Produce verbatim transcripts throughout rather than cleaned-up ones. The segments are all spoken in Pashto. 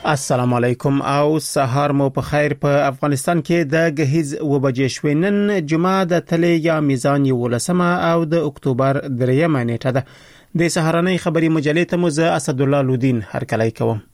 السلام علیکم او سهار مو په خیر. په افغانستان کې د غهیز و بجې شوې نن جمعه د تلې یا میزان یولسمه او د اکتوبر دریمه نیټه ده. د سهارنۍ خبري مجلې ته مو زه اسد الله لودین هرکلی کوم.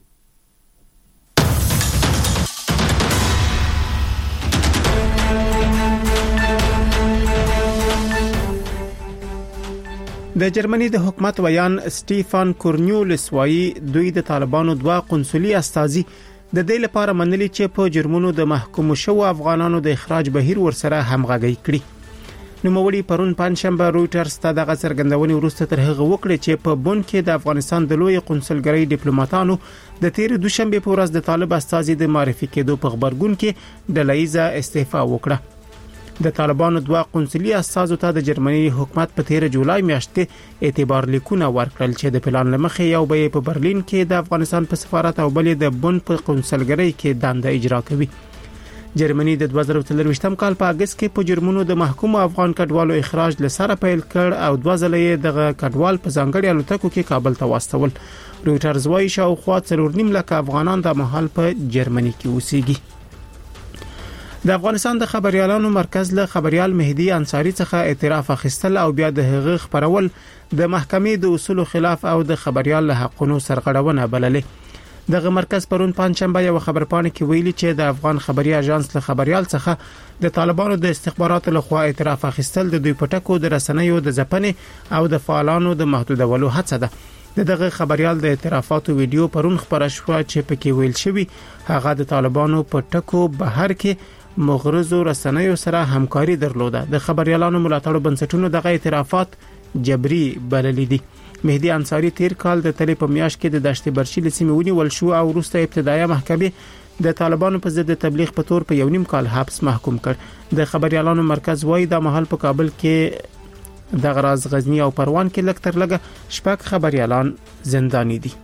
د جرمني د حکومت ویان سټيفان کورنیولس وایي دوی د طالبانو دوا قنصلي استازي د دې لپاره منلي چې په جرمونو د محکوم شو افغانانو د اخراج بهیر ورسره همغږي کړي. نو موري پرون پنځشنبه رويټرز ته د څرګندونې وروسته تر هغه وکړي چې په بون کې د افغانستان د لوی قنصلګرۍ ډیپلوماټانو د تیر دوشنبه په ورځ د طالب استازي د معرفي کېدو په خبرګون کې د لایزه استعفا وکړه. د طالبانو دوا قنصلي استازو ته د جرمني حکومت په تیر جولای میاشتې اعتبار لیکونه ورکړل چې د پلان لمخې یو به په برلین کې د افغانستان په سفارت او بل د بون په قنصلګرۍ کې دنده اجرا کوي. جرمني د دوه زره څلورويشتم کال په اگست کې په جرمونو د محکوم افغان کډوالو اخراج لسره پیل کړ او دوه ځله دغه کډوال په ځانګړي الوتکو کې کابل ته واستول. رويټرز وايي شاوخوا څلور نیم لک افغانان د محل په جرمني کې اوسېږي. د افغانستان د خبريالانو مرکز له خبريال مهدي انصاری څخه اعتراف اخیستل او بیا د هغه خبرول د محکمې د اصول خلاف او د خبريال له حقونو سرغړونه بللې. دغه مرکز پرون پنځشنبه یو خبرپاڼه کې ویلي چې د افغان خبري اژانس له خبريال څخه د طالبانو د استخباراتو له خوا اعتراف اخیستل د دوی پټکو د رسنیو د ځپنې او د فعالانو د محدودولو هڅه ده. دغه خبريال د اعترافاتو ویډیو پرون خبره شو چې پکې ویل شوی هغه د طالبانو پټکو بهر کې مغرضو رسنیو سره همکاري درلوده. د خبريالانو ملاتړو بنسټونو دغه اعترافات جبري بللي دي. مهدي انصاری تیر کال د تلې په میاشت کې د دشت برشي لسیمه ونیول شو او وروسته ابتدایي محکمې د طالبانو په ضد تبلیغ په تور په یو نیم کال حبس محکوم کړ. د خبريالانو مرکز وایي د محل په کابل کې د غراز غزنی او پروان کې لکتر لګه شپږ خبريالان زنداني دي.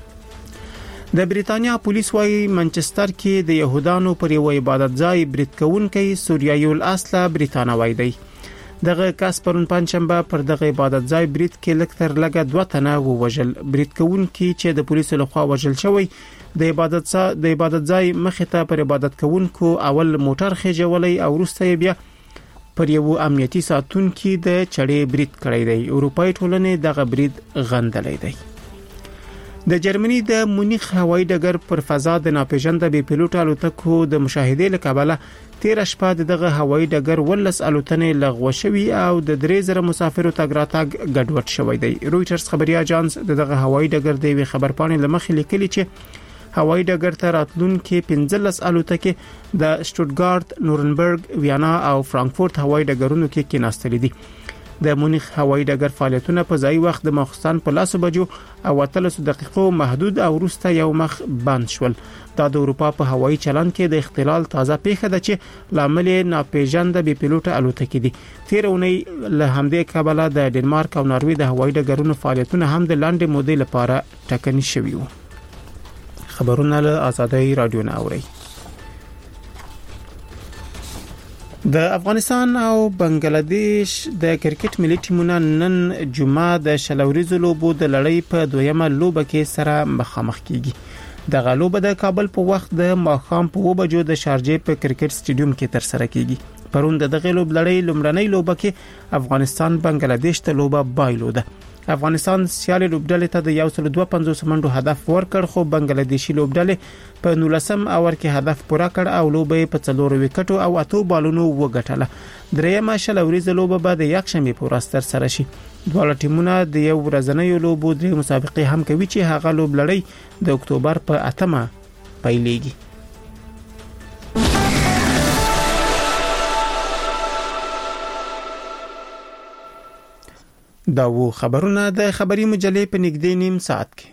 د بریتانیا پولیس وايي منچستر کې د يهودانو پر یو عبادت ځای برید کوونکی سوریایي الاصله بریتانوي دی. دغه کس پرون پنځشنبه پر دغه عبادت ځای برید کې لکتر لګه دوه تنه ووژل. برید کوونکی چې د پولیسو لخوا وژل شوی د عبادت ځای د عبادت ځای مخته پر عبادت کوونکو اول موټر خېجولې او وروسته بیا پر یو امنیتي ساتونکو د چړې برید کړی دی. اروپای ټولنې دغه برید غندلې دی. د جرمني د مونیخ هوایي ډګر پر فضا د ناپېژانده بي پيلوټ الوتکو د مشاهده لکبله تیر شپه دغه هوایي ډګر ولس الوتنې لغوه شوی او د درې زره مسافرو تګ راتګ ګډوډ شوی دی. رويټرز خبري اژانس دغه هوایي ډګر د وی خبرپاڼې لمخې لیکلي چې هوایي ډګر ته راتلونکي پنځلس الوتکې د شټوټګارت، نورنبرګ، ویانا او فرانکفورت هوایي ډګرونو کې کېناستلې دي. د مونیخ هوایي ډګر فعالیتونه په ځای وخت د ماخستان په لاسو بجو او اتلسو دقیقو محدود او وروسته یو مخ بند شول. دا د اروپا په هوایي چلن کې د اختلال تازه پیښه ده چې لامل ناپېژانده بي پيلوټ الوتکې دي. تیر اونۍ له همدې کبله د ډنمارک او ناروې د هوایي ډګرونو فعالیتونه هم د لاندې مودې لپاره ټاکني شوي وو. خبرونه له آزادۍ رادیو نه اوري. د افغانستان او بنگلاديش د کرکټ ملي ټیمونه نن جمعه د شلوريزو لوبو د لړۍ په دویمه لوبه کې سره مخامخ کیږي. د غلوبه د کابل په وخت د ماخام په وبجو د شارجې په کرکټ سټیډیوم کې تر سره کیږي. پرون د دغه لوب لړۍ لومړنۍ لوبه کې افغانستان بنگلاديش ته لوبه بایلوده. افغانستان سیالي لوبډلې ته د یو سل دوه پنځوس منډو هدف ورکړ خو بنگلاديشي لوبډلې په نولسم اور کې هدف پوره کړ او لوبې په څلور وکټو او اتو بالونو وګټله. درېمه شلوريزه لوبه به د یکشنبه په ورځ تر سره شي. دواړه ټیمونه د یو ورځنۍ لوبو درې مسابقې هم کوي چې هغه لوبډلې د اکتوبر په اتمه پیلېږي. دا وو خبرونه د خبري مجلې په نږدې نیم ساعت کې.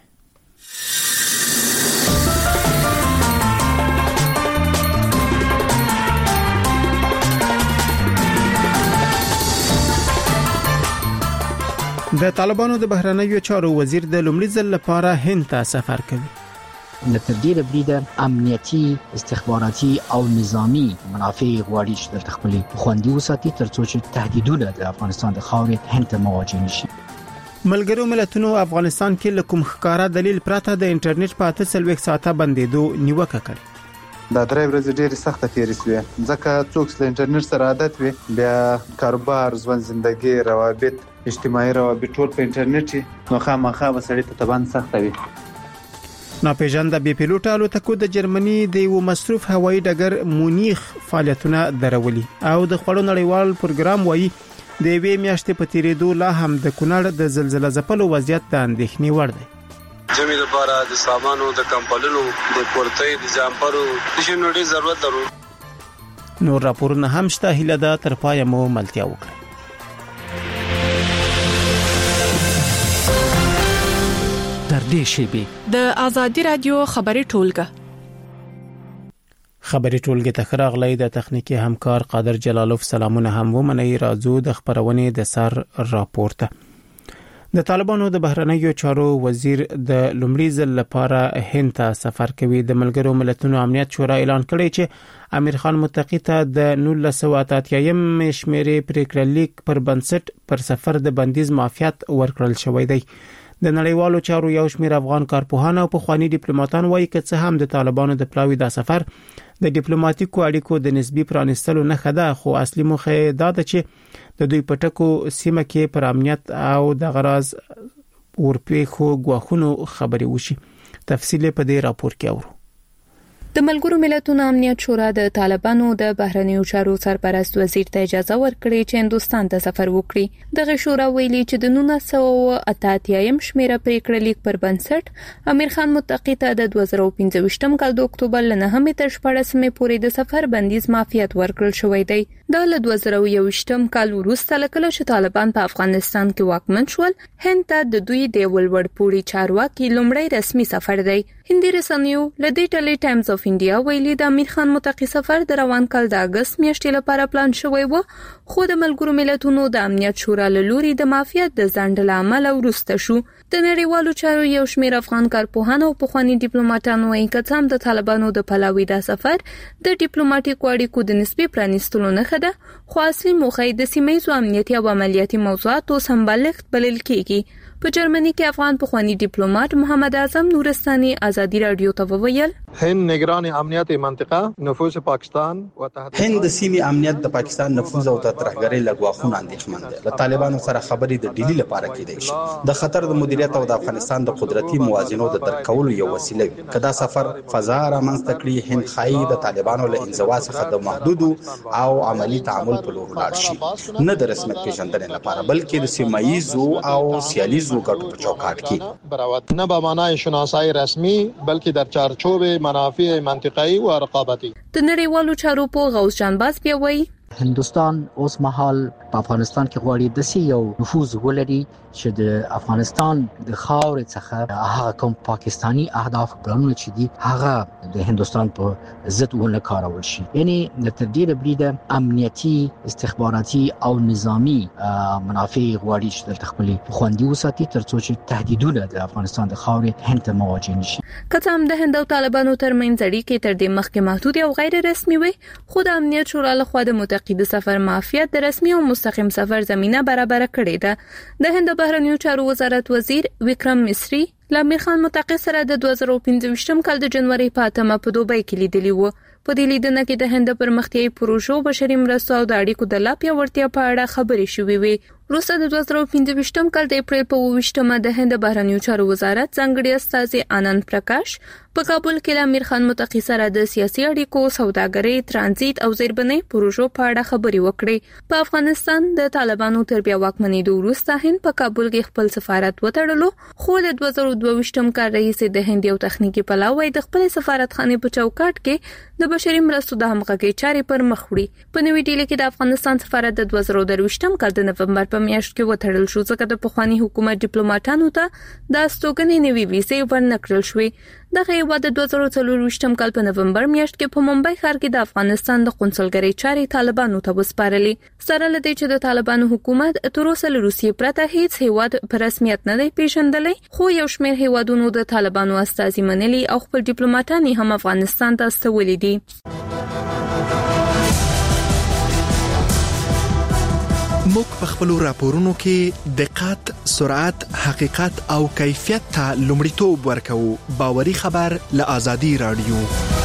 د طالبانو د بهرنیو چارو وزیر د لومړي ځل لپاره هند ته سفر کوي. له تدبیر بریده امنیتی استخباراتي او نظامی منافع غواړي چې د خپل خوندي وساتي ترڅو چې تهدیدونه د افغانستان د خاورې هند ته مواجه نشي. ملګرو ملتونو افغانستان کې له کوم ښکارا دلیل پرته د انټرنیټ په اته څلوېښت ساعته بندیدو نیوکه کړې. دا درې ورځې ډېرې سخته تېرې شوې ځکه څوک چې انټرنیټ سره عادت وي بیا کاروبار ژوند زندگی روابط اجتماعي روابط ټول په انټرنیټ نو خامخا وسړي ته تبان سخته وي. ناپېژانده بې پیلوټه الوتکو د جرمني د یو مصروف هوایي ډګر مونیخ فعالیتونه درولي او د خړو نړیوال پروګرام وایي د یوې میاشتې په تیریدو لا هم د کونړ د زلزلې ځپلو وضعیت د اندېښنې وړ دی. جمعي لپاره د سامانو د کمپلونو د پورتۍ د جامپرو د شنو ډېر ضرورت درو. نور راپورونه هم شته، هیله ده تر پایه مو ملتیا وکړئ. در دې شیبې د آزادي رادیو خبري ټولګه خبري ټولګه ته خراغلی د تخنیکی همکار قادر جلالوف سلامونه هم ومني. راځو د خبرونې د سر راپورته. د طالبانو د بهرنیو چارو وزیر د لومړي ځل لپاره هند ته سفر کوي. د ملګرو ملتونو امنیت شورا اعلان کړی چې امیر خان متقی ته د نولس سوه اته اتیا م شمیرې پریکړه لیک پر بنسټ پر سفر د بندیز معافیت ورکړل شوی دی. د نړیوالو چارو یو شمېر افغان کارپوهان او پخوانی ډیپلوماټان وایي چې څه هم د طالبانو د پلاوي د سفر د ډیپلوماټیکو اړیکو د نسبی پرانستلو نه خده، خو اصلي موخه دا ده چې د دوی پټکو سیمه کې پر امنیت او د غراز ورپېخو غواخونو خبري وشي. تفصیل په دې راپور کې اورو. د ملګرو ملتونو امنیت شورا د طالبانو د بهرنیو چارو سرپرست وزیر ته اجازه ورکړې چې هندستان ته سفر وکړي. دغه شورا ویلي چې د نولس سوه اته اتیا م شمیره پریکړه لیک پر بنسټ امیر خان متقی ته د دوه زره پنځه ویشت کال د اکتوبر له نهمې تر شپاړسمې پورې د سفر بندیز معافیت ورکړل شوی دی. دا له دوه زره یوویشت کال وروسته کله چې طالبان په افغانستان کې واکمن شول، هند ته د دوی د ولوړپوړي چارواکي لومړی رسمي سفر دی. هندي رسنیو له دې ټلې ټایمز اف انډیا ویلي د امیر خان متقی سفر د روان کال د اگست میاشتې لپاره پلان شوی و، خو د ملګرو ملتونو د امنیت شورا له لوري د معافیت د ځنډ له امله وروسته شو. د نړیوالو چارو یو شمېر افغان کارپوهان او پخوانی ډیپلوماټان وایي چې هم د طالبانو د پلاوي د سفر د ډیپلوماټیکو اړیکو د نسبی پرانستلو نه خده، خو اصلي موخه د سیمه‌ییزو امنیتي او عملیاتي موضوعاتو سمبالښت بلل کېږي. په جرمني کې افغان پخوانی ډیپلوماټ محمد اعظم نورستاني ازادي رادیو ته وویل هند نگران امنیت منطقه نفوذ پاکستان و تهدید هند د سیمې امنیت د پاکستان نفوذ او ترهګرۍ لګواخونه اندېښمن دي. له طالبانو سره خبرې د ډیلی لپاره کېدای شي د خطر د مدیریت او د افغانستان د قدرتي موازنو د درک کولو یو وسیله وي. کدا سفر فضا رامنځته کړي، هند خایي د طالبانو له انزوا څخه د محدودو او عملی تعامل په لور لاړ شي، نه د رسمیت پیژندنې لپاره بلکې د سیمایي او سیالیزو ګټو په چوکاټ کې، نه به معنای شناسایی رسمي بلکې در چارچوب منافع منطقه‌ای و رقابتی. د نړیوالو چارو په غوث جان باز بیا وایي هندوستان اوس مهال په افغانستان کې غواړي د سی یو نفوذ ولري چې د افغانستان د خاورې څخه هغه کوم پاکستانی اهداف پلانونه چې دي هغه د هندوستان په ضد ونه کارول شي. یعنی د تدبیر بریده امنیتي استخباراتي او نظامی منافع غواړي چې د خپل خوندي وساتي ترڅو چې تهدیدونه د افغانستان د خاورې هند ته مواجه نشي. که هم د هند او طالبانو ترمنځ اړیکې تر دې مخکې محدود او غیر رسمي وي، خو د امنیت شورا لخوا د متقی د سفر معافیت د رسمي او مستقیم سفر زمينه برابر کړې ده. د هند بهرنیو چارو وزارت وزیر وکرم مصری له امیر خان متقی سره د دوه زره پنځه ویشت کال د جنوري په اتمه په دوبۍ کې لیدلی و. په دې لیدنه کې د هند پرمختیايي پروژو، بشري مرستو او د اړیکو د لا پیاوړتیا په اړه خبرې شوې وي. وروسته د دوه زره پنځه ویشت کال د اپریل په اووه ویشتمه د هند بهرنیو چارو وزارت ځانګړي استازي آنند پرکاش په کابل کې له امیر خان متقی سره د سیاسي اړیکو، سوداګرۍ، ترانزیت او زیربنۍ پروژو په اړه خبرې وکړې. په افغانستان د طالبانو تر بیا واکمنېدو وروسته هند په کابل کې خپل سفارت وتړلو، خو د دوه زره دوه ویشتم کال رئیس د هند یو تخنیکی پلاوی د خپل سفارتخانه په چوکاټ کې د بشري مرستو د همغږي چارې پر مخ وړي. په نوې ډیلي کې د افغانستان سفارت د دوه زره درویشتم کال د نومبر په میاشت کې وتړل شو، ځکه د پخوانی حکومت ډیپلوماټانو ته د استوګنې نوې ویزې ورنکړل شوې. دغه هیواد د دوه زره څلورویشتم کال په نومبر میاشت کې په ممبئی ښار کې د افغانستان د قونسلګرۍ چارې طالبانو ته وسپارلې. سره له دې چې د طالبانو حکومت تر اوسه له روسیې پرته هیڅ هیواد په رسمیت نه دی پیژندلی، خو یو شمېر هیوادونو د طالبانو استازي منلي او خپل ډیپلوماټان هم افغانستان ته استولي دي. موږ په خپل راپورونو کې دقت، سرعت، حقیقت او کیفیت ته لومړیتوب ورکوو. باوري خبر له آزادي رادیو.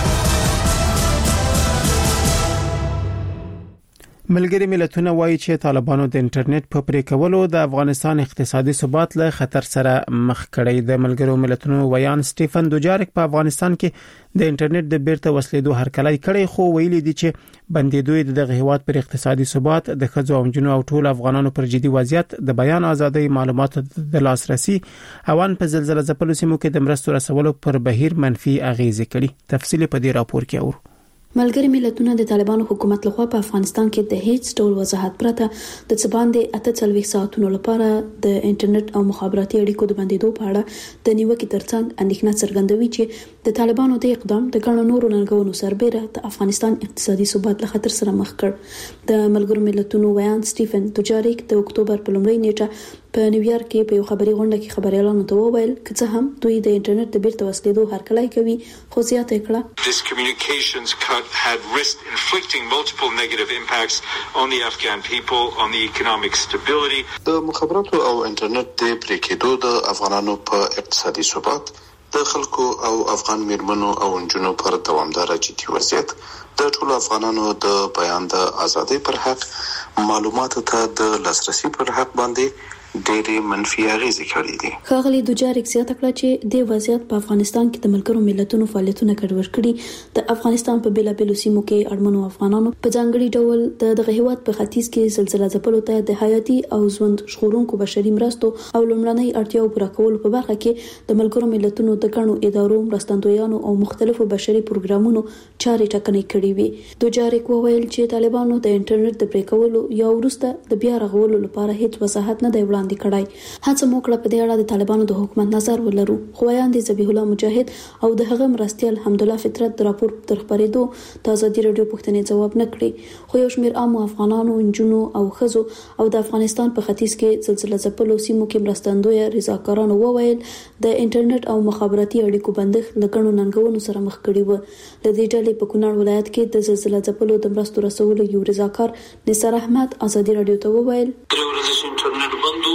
ملګری ملتونه وایي چې طالبانو د انټرنیټ په پرې کولو د افغانستان اقتصادي ثبات له خطر سره مخ کړی. د ملګرو ملتونو ویان سټيفن دوجاریک په افغانستان کې د انټرنیټ د بیرته وسلیدو هرکلی کړی، خو ویلي دي چې بندیدوی د هیواد پر اقتصادي ثبات، د ښځو او نجونو او ټول افغانانو پر جدي وضعیت، د بیان ازادۍ، معلوماتو د لاسرسي او ان په زلزلہ ځپلو سیمو کې د مرستو رسولو پر بهیر منفي اغیزې کړي. تفصیل په دې راپور کې اورو. ملګری ملتونه د طالبانو حکومت لخوا په افغانستان کې د هیڅ ډول وضاحت پرته د څباندې اته څلوېښت ساعتونو لپاره د انټرنیټ او مخابراتي اړیکو د بندیدو په اړه د نیوکې ترڅنګ اندېښنه څرګندوي چې د طالبانو د اقدام د ګڼو نورو ننګونو سربېره د افغانستان اقتصادي ثبات له خطر سره مخ کړ. د ملګرو ملتونو ویان سټيفن دوجاریک د اکتوبر په لومړۍ نیټه په نیویارک کې په یو خبري غونډه کې خبريالانو ته وویل چې څه هم دوی د انټرنیټ د بیرته وسلیدو هرکلی کوي، خو زیاته کړه This communications cut had risked inflicting multiple negative impacts on the Afghan people, on the economic stability. د مخابراتو او انټرنیټ د پرې کېدو د افغانانو په اقتصادي ثبات، د خلکو او افغان میرمنو او نجونو پر دوامدار جدي وضعیت، د ټولو افغانانو د بیان د ازادۍ پر حق، معلوماتو ته د لاسرسي پر حق باندې ډېرې منفي اغیزې کړې دي. ښاغلي دوجاریک زیاته کړه چې د وضعیت په افغانستان کې د ملګرو ملتونو فعالیتونه ګډوډ کړي. د افغانستان په بیلابیلو سیمو کې اړمنو افغانانو په ځانګړي ډول د دغه هیواد په ختیځ کې زلزلہ ځپلو ته د حیاتي او ژوند ژغورونکو بشري مرستو او لومړنۍ اړتیاو پوره کولو په برخه کې د ملګرو ملتونو د ګڼو ادارو، مرستندویانو او مختلفو بشري پروګرامونو چارې ټاکنې کړې وي. دوجاریک وویل چې طالبانو د انټرنیټ د پرې کولو یا وروسته د بیا رغولو لپاره هیڅ وضاحت نه دی وړاندې کړای. هڅه مو کړه په دې اړه د طالبانو د حکومت نظر ولرو، خو ویان دي ذبیح الله مجاهد او د هغه مرستیال حمدالله فطرت د راپور تر خبرېدو د ازادي رادیو پوښتنې ځواب نه کړي. خو یو شمېر عام افغانانو، نجونو او ښځو او د افغانستان په ختیځ کې زلزلہ ځپلو سیمو کې مرستندوی رضاکارانو وویل د انټرنیټ او مخابراتي اړیکو بندښت له ګڼو ننګونو سره مخ کړي و. د دې ډلې په کونړ ولایت کې د زلزلہ ځپلو د مرستو رسولو یو رضاکار نثار احمد ازادي رادیو ته وویل انټرنیټ بندو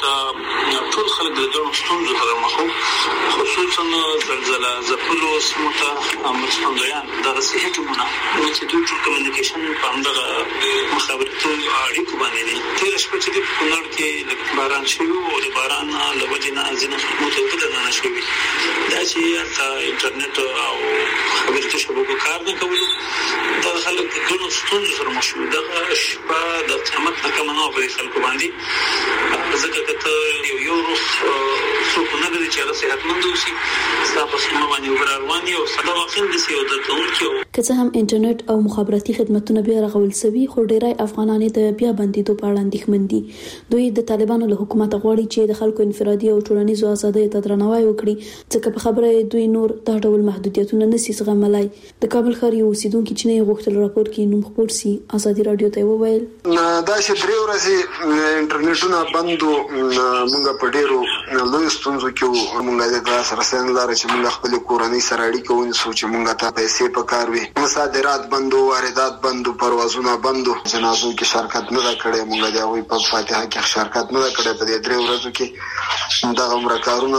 د ټول خلک د ګڼو ستونزو سره مخ وو، خصوصا زلزلہ ځپلو سیمو ته مرستندویان د رسېدو ټیمونه چې دوی ټول کمیونیکیشن په همدغه مخابراتي اړیکو باندې دي. تېره شپه چې په کونړ کې لږ باران شوی او د باران له وجې نه ځینې خدمات بدل نه شوي، دا چې هلته انټرنیټ او خبرتي شبکو کار نه کولو دا خلک د ګڼو ستونزو سره مخ شوي. دغه شپه د قیامت نه کمه نه وه په خلکو باندې، ځکه که ته یو یو روغ څوک نه لري چې هغه صحتمند اوسي، ستا په خیمه باندې اوبه روان وي او دا واقعا داسې یو درد کوونکی و. که څه هم انټرنیټ او مخابراتي خدمتونه بیا رغول شوي، خو ډیری افغانان د بیا بندیدو په اړه اندېښمن دي. دوی د طالبانو له حکومت غواړي چې د خلکو انفرادي او ټولنیزو ازادیو ته درناوی وکړي، ځکه په خبره دوی نور دا ډول محدودیتونه نشي زغملای. د کابل ښار یو اوسیدونکي چې نه غوښتل راپور کې نوم خپور سي ازادي رادیو ته وویل دا چې درې ورځې انټرنیټونه بندو، موږ په ډیرو لوی ستونزو کې موږ د لاس رسن لاره چې موږ خپل کورنۍ سره اړیکه ونیسو، چې موږ ته پیسې پکار وي، صادرات بندو، واردات بندو، پروازونه بندو، جنازو کې شرکت نه کړي، موږ د هغوی په فاتحه کې شرکت نه کړي. په دې درې ورځو کې دغه عمر کارونه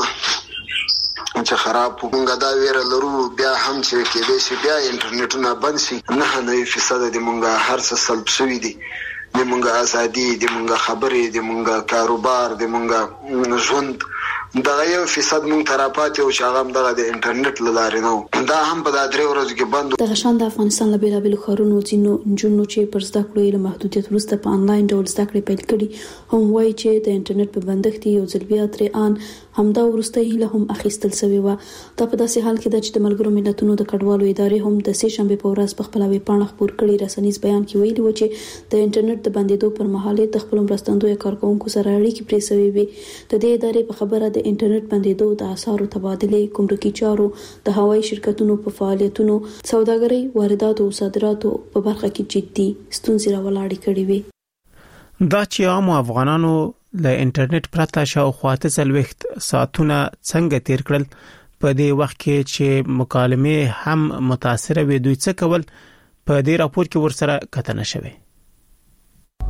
چې خراب موږ دا ویره لرو بیا هم چې کېدای شي بیا انټرنیټونه بند شي. نه نه فیصد د موږ هر څه سلب شوي دي، د موږ ازادي، د موږ خبرې، د موږ کاروبار، د موږ ژوند دا یو فیصد مونږ تراپات یو چې هغه دغه د انټرنیټ لاره نه دا هم په د درې ورځو کې بند. د غشان د افغانستان له بیلابیلو ښارونو ځینو نجونو چې پر زده کړو له محدودیت وروسته په انلاین ډول زده کړې پیل کړي هم وایي چې د انټرنیټ په بندښت یو ځل بیا ترې ان همدا وروسته هیله هم اخیستل شوې وه. دا په داسې حال کې ده چې د ملګرو ملتونو د کډوالو ادارې هم د سې شنبې په ورځ په خپله ویبپاڼه خپور کړي رسنیز بیان کې ویلي و چې د انټرنیټ د بندېدو پر مهال د خپلو مرستندویو کارکوونکو سره اړیکې پرې شوې وې. د دې ادارې په خبره د انټرنیټ بندېدو د اسعارو تبادلې، ګمرکي چارو، د هوایي شرکتونو په فعالیتونو، سوداګرۍ، وارداتو او صادراتو په برخه کې جدي ستونزې راولاړې کړې وې. دا چې عام افغانانو له انټرنیټ پرته شاوخوا څلوېښت ساعتونه څنګه تیر کړل، په دې وخت کې چې مکالمې هم متاثره وي، دوی څه کول، په دې راپور کې ورسره کتنه شوې.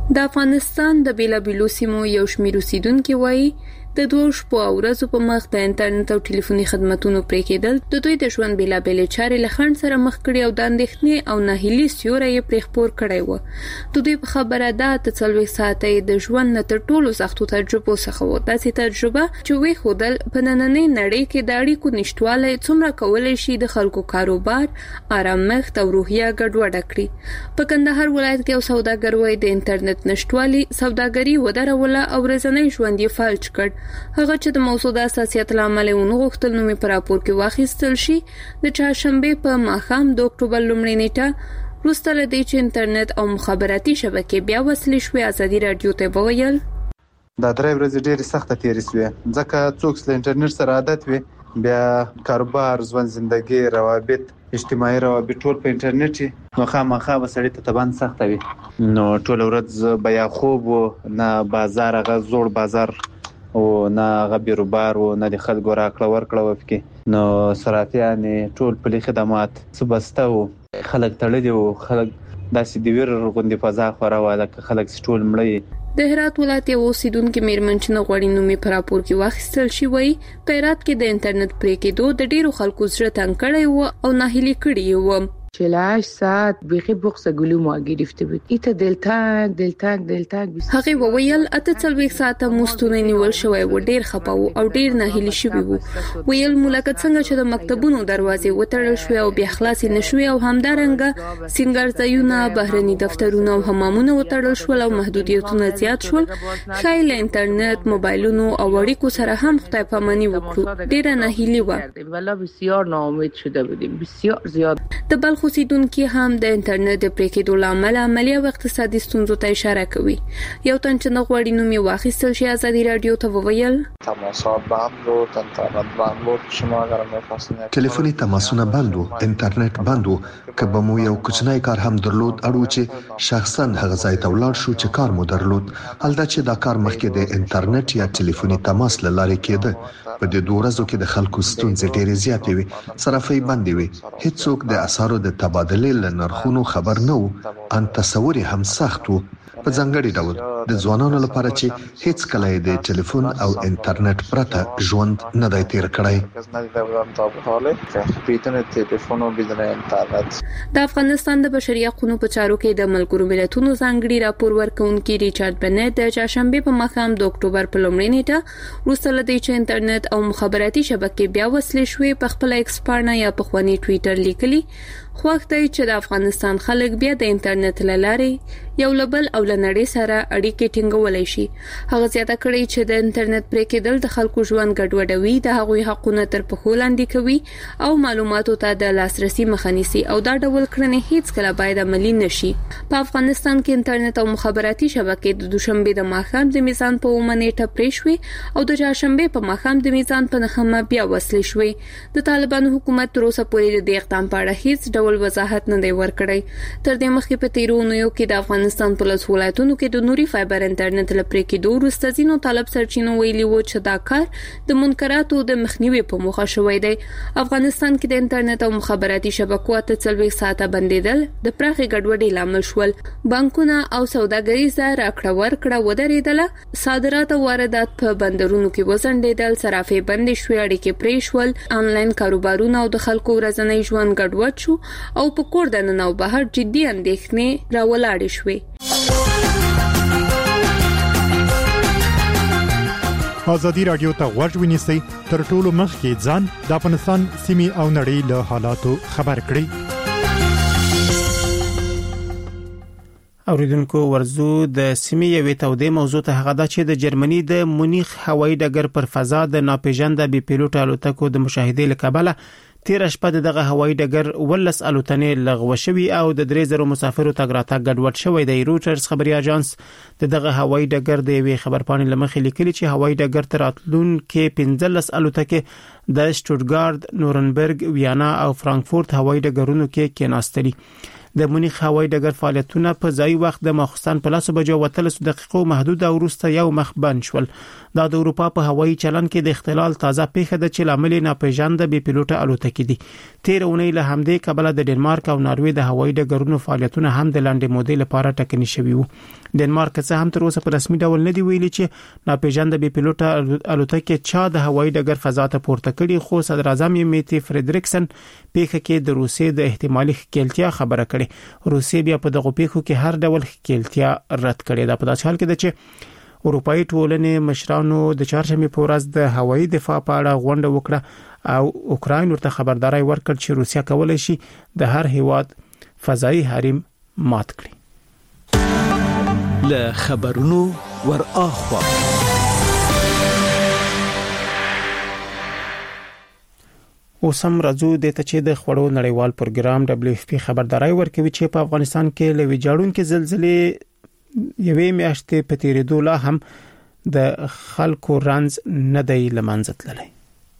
د افغانستان د بیلابیلو سیمو یو شمېر اوسیدونکي وایي د دوه شپو او ورځو په مخ د انټرنیټ او ټلیفوني خدماتونو پرې کېدل د دوی د ژوند بیلابیلې چارې له خنډ سره مخ کړي او د اندېښنې او ناهیلي سیوری یې پرې خپور کړی و. د دوی په خبره ده اته څلوېښت ساعته یې د ژوند نه تر ټولو سختو تجربو څخه و. داسې تجربه چې وښودل په نننۍ نړۍ کې د اړیکو نشتوالی څومره کولی شي د خلکو کاروبار، آرامښت او روحیه ګډوډه کړي. په کندهار ولایت کې یو سوداګر وایي د انټرنیټ نشتوالي سوداګري ودروله او ورځنی ژوند یې فلج کړ. هغه چې د موضوع د حساسیت له امله ونه غوښتل نو مې په راپور کې واخیستل شي. د چهارشنبې په ماښام د اکتوبر لومړۍ نیټه وروسته له دې چې انټرنیټ او مخابراتي شبکې بیا وصلې شوې ازادي راډیو ته وویل دا درې ورځې ډېرې سخته تېرې شوې ځکه څوک له انټرنیټ سره عادت وي بیا کاروبار، ژوند، زندگی، روابط، اجتماعي روابط ټول په انټرنیټ نو خامخا به سړی ته تبان سخته وي. نو ټول ورځ بیا خوب نه بازار هغه زوړ بازار او نه هغه بیروبار او نه د خلکو راکړه ورکړه وکړي. نو صرافیان ټول په خدمات سبسته او خلک تړلي او خلک داسې د ویر غوندې فضا خوراواله که خلک ټول مړی. د هرات ولایت یو اوسیدونکي میرمن چې نه غواړي نومې په راپور کې واخیستل شي وایي په هرات کې د انټرنیټ پرې کېدو د ډیرو خلکو زړه تنګ کړی و او ناهیلي کړي و. چهل و هشت ساعت بیخی بغض گلو ما گرفته بود. ایت دلتنگ دلتنگ دلتنگ هغه وویل اته څلوېښت ساعته مستونه نیول شوی و، ډیر خپه و او ډیر ناهیلي شوی و. ویل ملکت څنګه چې د مکتبونو دروازې وتړل شوې او بیا خلاصې نشوي او همدارنګه سینګارځایونه، بهرني دفترونه او حمامونه وتړل شول او محدودیتونه زیات شول. خایل انټرنیټ، موبایلونو او اړیکو سره هم خدای پاماني وکړو. ډیر ناهیلي و. والله بسیار ناامید شده بودیم، بسیار زیاد. د بلخ اوسیدونکي هم د انټرنیټ د پرې کېدو له امله عملي او اقتصادي ستونزو ته اشاره کوي. یو تن چې نه غواړي نوم یې واخیستل شي ازادي راډیو ته وویل تماسات بند بود، انټرنیټ بند بود، شما اگر می‌خواستین تلیفوني تماسونه بند وو، انټرنیټ بند وو. که به مو یو کوچنی کار هم درلود اړو چې شخصا هغه ځای ته ولاړ شو چې کار مو درلود. هلته چې دا کار مخکې د انټرنیټ یا تلیفوني تماس له لارې کېده. په دې دوه ورځو کې د خلکو ستونزې ډېرې زیاتې وي، صرافۍ بندې وي، هیڅوک د اسعارو د تبادلې له نرخونو خبر نه وو. ان تصور هم سخت وو، په ځانګړي ډول د ځوانانو لپاره چې هیڅ کله د ټلیفون او انټرنیټ پرته ژوند نه دی تیر کړی. د افغانستان د بشري حقوقو په چارو کې د ملګرو ملتونو ځانګړي راپور ورکونکي ریچارډ بنټ د چهارشنبې په ماښام د اکتوبر په لومړۍ نیټه وروسته له دې چې انټرنیټ او مخابراتي شبکې بیا وصلې شوې په خپل ایکس پاڼه یا په خواني ټویټر لیکلي خوښ دی چې د افغانستان خلک بیا د انټرنیټ له لارې یو لبل او لنړې سره اړیکې ټینګولای شي. هغه زیاته کړې چې د انټرنیټ پرې کېدل د خلکو ژوند ګډوډوي، د هغوی حقونه تر پښو لاندې کوي او معلوماتو ته د لاسرسي مخه نیسي او دا ډول کړنې هیڅ کله باید عملي نشي. په افغانستان کې انټرنیټ او مخابراتي شبکې د دوشنبه د ماښام د میزان په اومه نیټه پرې شوې او د چهارشنبه په ماښام د میزان په نهمه بیا وصلې شوې. د طالبانو حکومت تر اوسه پورې د دې اقدام په اړه هیڅ ډول وضاحت نه دی ورکړی. تر دې مخکې په تیرو اونیو کې د افغانستان په لس ولایتونو کې د نوري فایبر انټرنیټ لپاره کېدو وروسته ځینو طالب سرچینو ویلي و چې دا کار د منکراتو د مخنیوي په موخه شوی دی. افغانستان کې د انټرنیټ او مخابراتي شبکو اته څلوېښت ساعته بندیدل د پراخې ګډوډۍ لامل شول. بانکونه او سوداګریزه راکړه ورکړه ودرېدله، صادرات او واردات په بندرونو کې وځنډېدل، صرافۍ بندې شوې، اړیکې پرې شول، آنلاین کاروبارونه او د خلکو ورځنی ژوند ګډوډ شو او په کور دننه او بهر جدي اندېښنې راولاړې شوې. ازادي راډیو ته غوږ ونیسئ، تر ټولو مخکې ځان د افغانستان سیمې او نړۍ له حالاتو خبر کړئ. اوریدونکو ورزو د سیمې یوې تودې موضوع ته هغه ده چې د جرمني د مونیخ هوایي ډګر پر فضا د ناپېژانده بي پیلوټ الوتکو د مشاهدې له کبله تیر شپه دغه هوایي ډګر ولس الوتنې لغوه شوی او د درې زره مسافرو تګ راتګ ګډوډ شوی دی. روټرز خبري اژانس دغه هوایي ډګر د یوې خبرپاڼې لمخې لیکلي چې هوایي ډګر تر اتلون کې پنځلس الوتکې د شټوټګارت، نورنبرګ، ویانا او فرانکفورت هوایي ډګرونو کې کېناستلي. د مونیخ هوایي ډګر فعالیتونه په ځای وخت د ماخستان په لاسو بجو وتلس دقیقو محدود او وروسته یو مخ بند شول. دا د اروپا په هوایي چلن کې د اختلال تازه پیښه ده چې لامل ناپېژانده بې پیلوټه الوتکې دي. تیر اونۍ له همدې کبله د ډنمارک او ناروې د هوایي ډګرونو فعالیتونه هم د لاندې مودې لپاره ټاکني شوي وو. ډنمارک څه هم تر اوسه په رسمي ډول نه دی ویلي چې ناپېژانده بې پیلوټه الوتکې چا د هوایي ډګر فضا ته پورته کړي، خو صدر اعظم میتی فریدریکسن پیښه کې د روسیې د احتمالي ښکېلتیا خبره کړې. روسیې بیا په دغه پیښو کې هر ډول ښکېلتیا رد کړې ده. په داسې حال کې ده چې اروپאי ټولنې مشرانو د چهارشنبه په ورځ د هوایي دفاع په اړه غونډه وکړه او اوکراین ورته خبرداري ورکړ چې روسیا کولای شي د هر هیواد فضایي حریم مات کړي. له خبرونو ور اخوا اوسم راځو د ته چې د خړو نړیوال پروګرام دبليو اف پی خبرداري ورکوي چې په افغانستان کې لوي جاړونکو زلزلې یوې میاشتې په تیریدو لا هم د خلکو رنځ نه دی لمنځه تللی.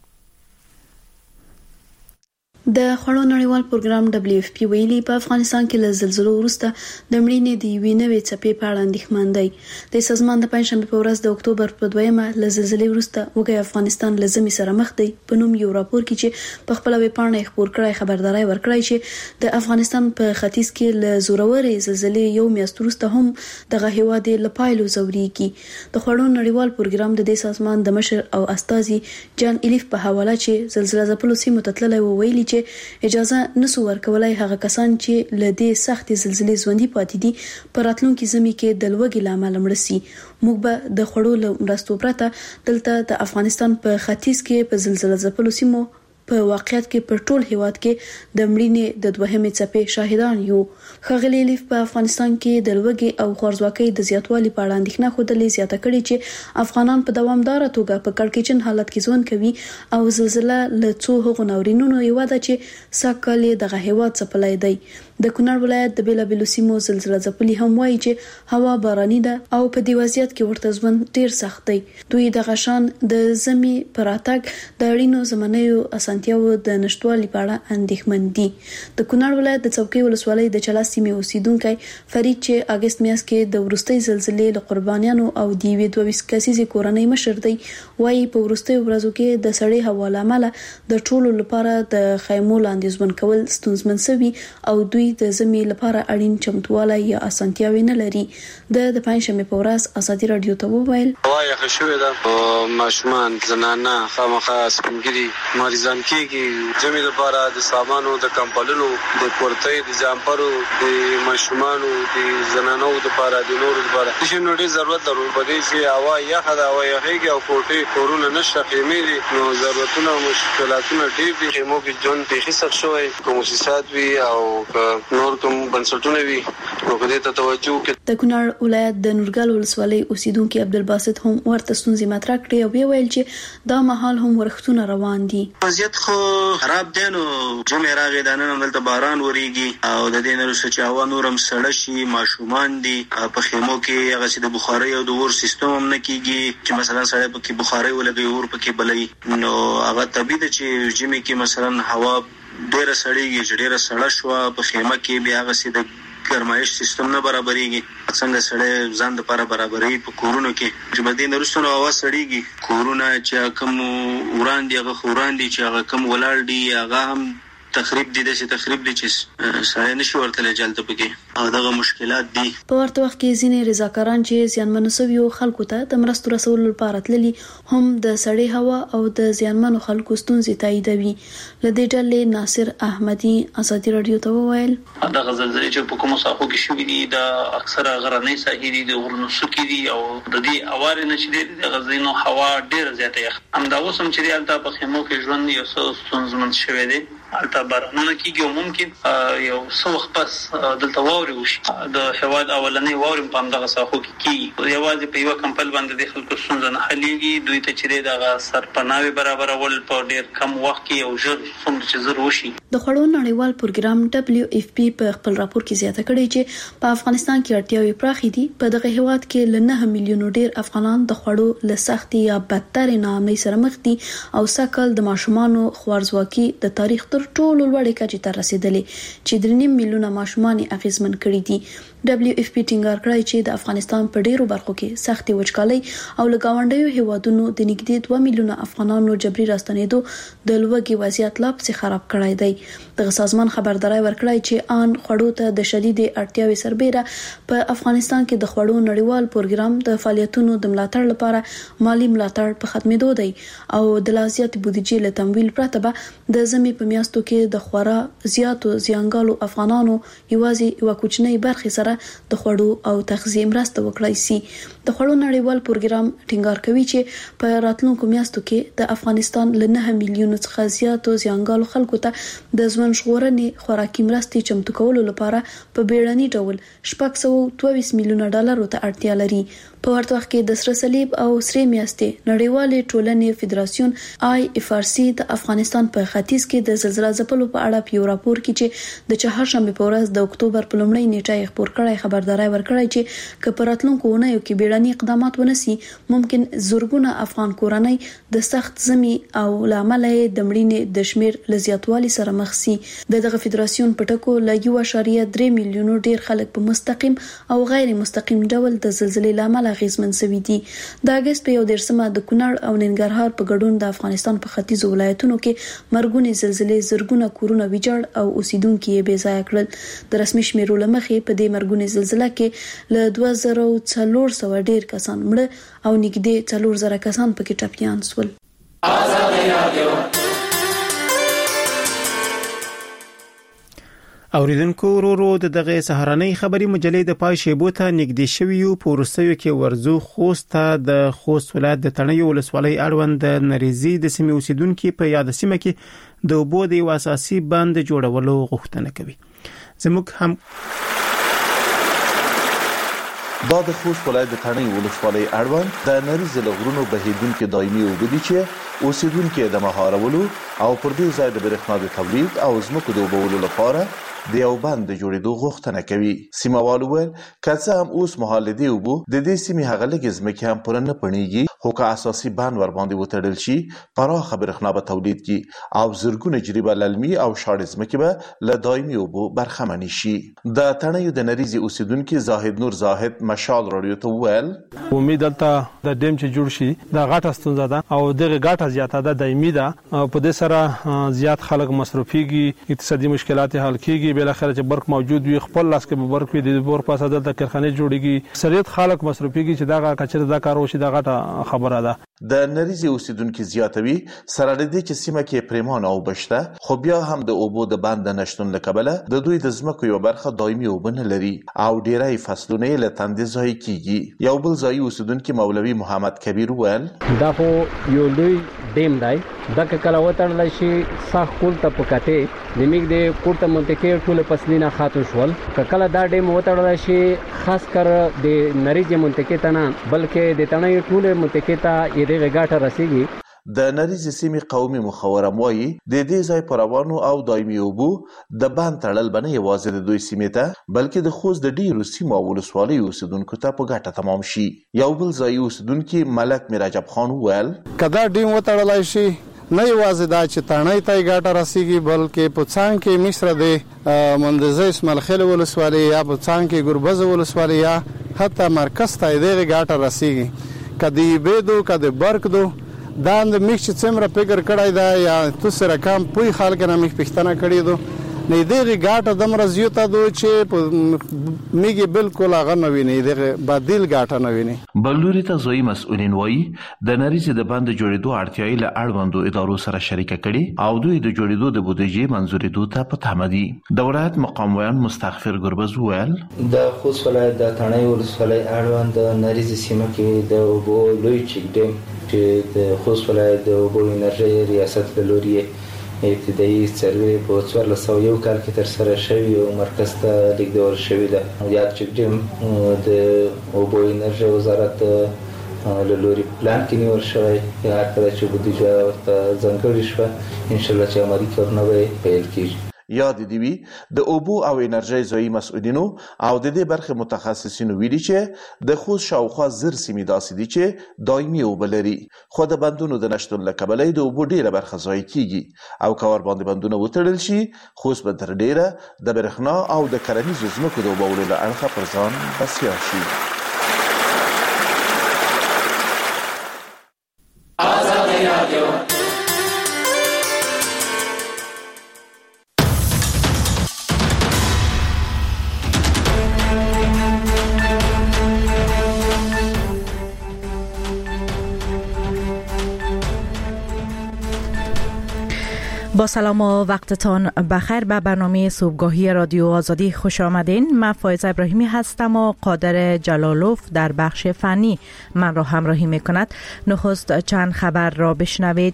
د خړو نړیوال پروګرام دبليو اف پی ویلي په افغانستان کې له زلزلو وروسته د مړینې د یوې نوې څپې په اړه اندېښمن دی. د سازمان د پنځشنبه په ورځ د اکتوبر په دویمه له زلزلې وروسته وګړي افغانستان له زمي سره مخ دی په نوم یو راپور کې چې په خپل ویبپاڼه خبر کړی خبرداري ورکړی چې د افغانستان په ختیځ کې له زورورې زلزلې یو میاشت وروسته هم دغه هیواد له پایلو زوريږي. د خړو نړیوال پروګرام د دې سازمان د مشر او استاذي جان الیف په حواله چې زلزلہ ځپلو سیمو ته تللی و ویلي چې اجازه نسو ورکولای هغه کسان چې له دې سختې زلزلې ژوندۍ پاتې دي په راتلونکي زمي کې د لوګي لامل مړ شي. موږ به د خړو مرستو پرته دلته د افغانستان په ختیځ کې په زلزلہ ځپلو سیمو په واقعیت کې په ټول هیواد کې د مړینې د دوهمې څپې شاهدان یو. ښاغلي لیف په افغانستان کې د لوګي او خوارځواکۍ د زیاتوالي په اړه اندېښنه خوده زیاته کړې چې افغانان په دوامداره توګه په کړکېچن حالت کې ژوند کوي او زلزلہ له څو هغو ناورینونو یو ده چې ساکل دغه هیواد څپلای دی. د کونړ ولایت د بیلابیلو سیمو زلزلہ ځپلي هم وایي چې هوا باراني ده او په دې وضعیت کې ورته ژوند ډیر سخت دی. دوی د غشان د زمي پراتګ د اړینو زمنیو اسانتیاو د نشټوالي په اړه اندېښمن دي. د کونړ ولایت د څوکۍ ولسوالۍ د چلا سیمې اوسیدونکو فرید چې اگست میاشت کې د ورستۍ زلزلې له قربانیانو او د وی دوه کسیزې کورنۍ مشر دی وایي په ورستۍ ورځو کې د سړې هوا لامل د ټولو لپاره د خیمو لاندې ژوند کول ستونزمن شوي او دوی د زمي لپاره اړین چمتوالی یا اسانتیاوي نه لري. د د پنځشنبه په ورځ ازادي رادیو ته وویل وايي خښوي ده ماشومان زنانه خامخا سپینګری مریضان کېږي زمي لپاره د سامانو د کمپلونو د کورتۍ د جامپرو د ماشومانو د زنانو لپاره د نورو لپاره د شنو ډېر ضرورت لري په دې چې هوا یخه ده او یخېږي او کوټې کورونه نشه خېمې نو ضرورتونه او مشکلاتونه ډېر دي. خېمو کې جون پیخي سخت شوی کوم مؤسسات وي او نور کوم بنسټونه وي نو په دې ته توجه وکړي. د کونړ ولایت د نورګل ولسوالۍ اوسیدونکو عبدالباسط هم ورته ستونزې مطرح کړې او ویل چې دا مهال هم ورختونه روان دي. وضعیت خو خراب دی نو جمعه راغی د نن دلته باران وریږي او د دې نرسه چې هوا نورم سړه شي ماشومان دي په خیمو کې هغه چې د بخاري او د اور سیستم هم نه کیږي چې مثلا سړی په کې بخاري ولګي اور په کې بلې نو هغه طبيعي ده چې جمعه کې مثلا هوا ډیره سړیږي ډیره سړه شو په خیمه کې بیا هغه سي د ګرمایش سیستم نه برابرېږي څنګه سړی ځان د لپاره برابرې په کورونو کې چې بدین وروسته هوا سړیږي کورونه چې کوم وړاندې هغه وړاندې چې هغه کوم ولاړ دي هغه هم تخریب دي چې تخریب دي چې سړی نشي ورته جلته پکې او دغه مشکلات دي. په ورته وخت کې ځینې رضاکاران چې زیانمنو شویو خلکو ته د مرستو رسولو لپاره تللي هم د سړې هوا او د زیانمنو خلکو ستونزې تاییدوي. له دې ډلې ناصر احمدي ازادي رادیو ته وویل دغه زلزلې چې په کومو ساحو کې شوې دي د اکثره غرنۍ ساحې دي د غرونو سکي دي او د دې اواره نه چې د غزینو هوا ډیره زیاته یخ هم دا اوس هم چې البته په خیمو کې ژوند یو څه ستونزمن شوی دی البته بارانونه کېږي او ممکن یو څو وخت پس دلته واوري وشي د هواد اولنې واوري په همدغه ساحو کې کېږي یوازې په یو کمپل باندې د خلکو ستونزه نه حلېږي دوی ته چې دغه سرپناوي برابرول په ډېر کم وخت کې یو ژر څومره چې زر وشي. د خړو نړیوال پروګرام دبليو اف پی په خپل راپور کې زیاته کړې چې په افغانستان کې اړتیاوې پراخې دي. په دغه هیواد کې ل نه میلیونو ډیر افغانان د خړو له سختي یا بدتر نامې سره مخ دي او سکل د ماشومانو خوارځواکي د تاریخ تر ټولو لوړې کچې ته رسیدلې چې درې نیم میلیونه ماشومان اغیزمن کړي دي. دبليو اف پی ټینګار کړی چې د افغانستان په ډیرو برخو کې سختي وچکالي او لګاونډیو هیوادونو د نږدې دوه میلیونه افغانانو جبري راستنېدو د لوږې وضعیت لا پسې خراب کړی دی. د سازمان خبرداري ورکړی چې آن خوړو ته د شدید اړتیاوي سربېره په افغانستان کې د خوړو نړیوال پروګرام د فعالیتونو د ملاتړ لپاره مالی ملاتړ په ختمېدو دی او د لازمي بودیجې له تمویل پرته به د زمي په میاشتو کې د خورا زیاتو زیانګالو افغانانو یوازې یو کوچنی برخه سره د خوړو او تغذیه مرسته وکړای شي. د خوړو نړیوال پروګرام ټینګار کوي چې په راتلونکو میاشتو کې د افغانستان له نه میلیونو څخه زیاتو زیانګالو خلکو ته د ژوند ژغورنې خوراکي مرستې چمتو کولو لپاره په بیړني ډول شپږ سوه دوه ویشت میلیونه ډالر ته اړتیا لري. په ورته وخت کې د سره صلیب او سری میاشتې نړیوالې ټولنې فدراسیون آی اف آر سی د افغانستان په ختیځ کې د زلزلې ځپلو په اړه په راپور کې چې د چهارشنبه په ورځ د اکتوبر په لومړۍ نیټه خبر کړی خبرداري ورکړی چې که په راتلونکو اونیو کې بیړني اقدامات ونسي ممکن زورګونه افغان کورنۍ د سخت زمي او لامل د مړینې د شمیر لزیاتوالي سره مخ شي. دغه فدراسیون په ټکو ل یو اشاریه درې میلیونو ډیر خلک په مستقیم او غیر مستقیم ډول د زلزلې لامل اغیزمن شوي دي. د اگست په یو دیرشمه د کونړ او ننګرهار په ګډون د افغانستان په ختیځو ولایتونو کې مرګونې زلزلې زرګونه کورونه ویجاړ او اوسیدونکو یې بې ځای کړل. د رسمي شمیرو لمخې په دې مرګونې زلزلې کې له دوه زره څلور سوه ډیر کسان مړه او نږدې څلور زره کسان پکې ټپیان شول. اوریدونکو ورو د دغه سهارنۍ خبري مجلې د پای شیبو ته نږدې شوی یو په ورسېو کې ورزو خوست د خوست ولایت د تڼیو ولسوالۍ اړوند د نریزي د سیمې اوسیدونکو په یاد سیمه کې د اوبو د اساسي بند جوړولو غوښتنه کوي. زموږ هم دا د خوست ولایت د تڼیو ولسوالۍ اړوند د نریزي له غرونو بهیدونکو دایمي اوبه دي چې اوسیدونکو د مهارولو او پر دې ځای د برېښنا د تولید او ځمکو د اوبولو لپاره د یو بند د جوړېدو غوښتنه کوي. سیمهوالو ویل که څه هم اوس مهال دې اوبو د دې سیمې هغه لږې ځمکې هم پوره نه پڼېږي خو که اساسي بند ورباندې وتړل شي پراخه برېښنا به تولید کړي او زرګونه جریبه للمي او شاړې ځمکې به له دایمي اوبو برخمنې شي. د تڼیو د نریزي اوسیدونکي زاهد نور زاهد مشال راډیو ته ویل امید دلته د ډیم چې جوړ شي دا غټه ستونزه ده او دغه غټه زیاته ده دایمي ده په دې سره زیات خلک مصرفيږي اقتصادي مشکلات حل کیږي بل اخر چې برق موجود وي خپل لاس کې برق وي د بور پاسه د کارخانه جوړیږي سریت خلک مصرفيږي چې دا کچره دا کار وشي دا غټه خبره ده. د نریزي اوسیدونکو زیاتوي سره د دې چې سیمه کې پریمانه او بشته خو بیا هم د اوبو د بند نشټون لکبله د دوی د ځمکو یو برخه دایمي اوبه نه لري او ډیری فصلونه له تندې ځای کیږي. یو بل ځای اوسیدونکو مولوي محمد کبیر ویل دا خو یو لوی ډیم دی دا کله وتړل شي ساخ کول ته پکته د میګ د کوټه منطقه ټول فصلونه خاطر شول کله دا ډیم وتړل شي خاص کر د نریزي منطقه ته نه بلکې د تڼیو ټول منطقه ته دغه غاټه رسیږي. د نریزي سیمې قومي مخورم وایي د دې ځای پروانو او دایمي اوبو د بند تړل بنه یوازې د دوی سیمې ته بلکې د خوست د ډیرو سیمو ولسوالۍ اوسیدونکو ته په ګټه تمام شي. یو بل ځای اوسیدونکي ملک میرجب خان ویل کدا ډیم وتړلای شي نه یوازې دا چې تڼۍ ته ګټه رسیږي بلکې په څنګ کې مصر د مندزه اسماعیل خیل ولسوالۍ یا په څنګ کې ګربز ولسوالۍ یا حتی مرکز ته دغه ګټه رسیږي. کدی بيدو کدی برک دو دا د میخ چې څومره فکر کړای دا یا تو سره کم پوي خلک نه میخ پښتنه کړی دو نه دغه غاټه د مرزیو ته دو چې میګي بالکل هغه نه ویني دغه بدیل غاټه نه ویني. بلوري ته زوی مسؤلین وایي د نریزي د بند جوړېدو اړتیاي له اړوندو ادارو سره شریکه کړي او دوی د جوړېدو د بودیجې منځورېدو ته په تمه دي. د ولایت مقام ویان مستغفر ګربز ویل د خوست ولایت د تڼیو ولسوالۍ اړوند د نریزي سیمه کې د اوبو لوی چک ډیم چې د خوست ولایت د اوبو انرژي ریاست له لوري ابتدایي سروې په څوارلس سوه یو کال کې تر سره شوی او مرکز ته لیږدول شوی ده. یاد چک ډیم د اوبو انرژي وزارت له لوري پلان کې نیول شوی هر کله چې بودیجه ورته ځانګړې شوه انشاءالله چې عملي کارونه به پیل کیږي. یاد دی وی د اوبو او انرژي ځایي مسؤلینو او د دې برخه متخصصینو ویلي چې د خوست شاوخوا زر سیمې داسې دي چې دایمي اوبه لري، خو د بندونو د نشتون له کبله د اوبو ډیره برخه ضایع کیږي او کور باندې بندونه وتړل شي. خوست به تر ډیره د برېښنا او د کرنیزو ځمکو د اوبو له اړخه پر ځان بسیا شي. با سلام و وقتتان بخیر به برنامه صبحگاهی رادیو آزادی خوش آمدین. من فایزه ابراهیمی هستم و قادر جلالوف در بخش فنی من را همراهی میکند. نخست چند خبر را بشنوید.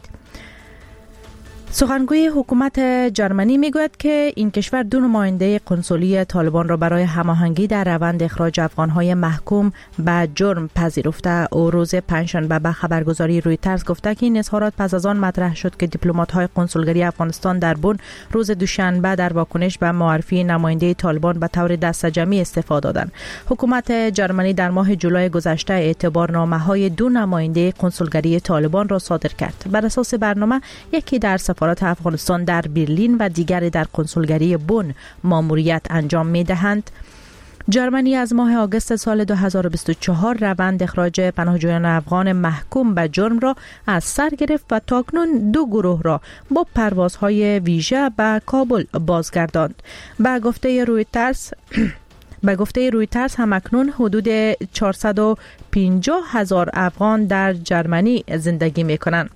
سخنگوی حکومت جرمنی میگوید که این کشور دو نماینده قنصلی طالبان را برای هماهنگی در روند اخراج افغانهای محکوم به جرم پذیرفته. او روز پنجشنبه به خبرگزاری رویترز گفته که این اظهارات پس از آن مطرح شد که دیپلمات‌های قنصلگری افغانستان در بن روز دوشنبه در واکنش به معرفی نماینده طالبان به طور دسته‌جمعی استعفا دادند. حکومت جرمنی در ماه جولای گذشته اعتبارنامه‌های دو نماینده قنصلگری طالبان را صادر کرد. بر اساس برنامه یکی در سفارت افغانستان در برلین و دیگری در قنصلگری بن ماموریت انجام می‌دهند. جرمنی از ماه آگوست سال دو هزار و بیست و چهار روند اخراج پناهجویان افغان محکوم به جرم را از سر گرفت و تاکنون دو گروه را با پروازهای ویژه به کابل بازگرداند. به گفته رویترز به گفته رویترز همکنون حدود چهارصد و پنجاه هزار افغان در جرمنی زندگی می‌کنند.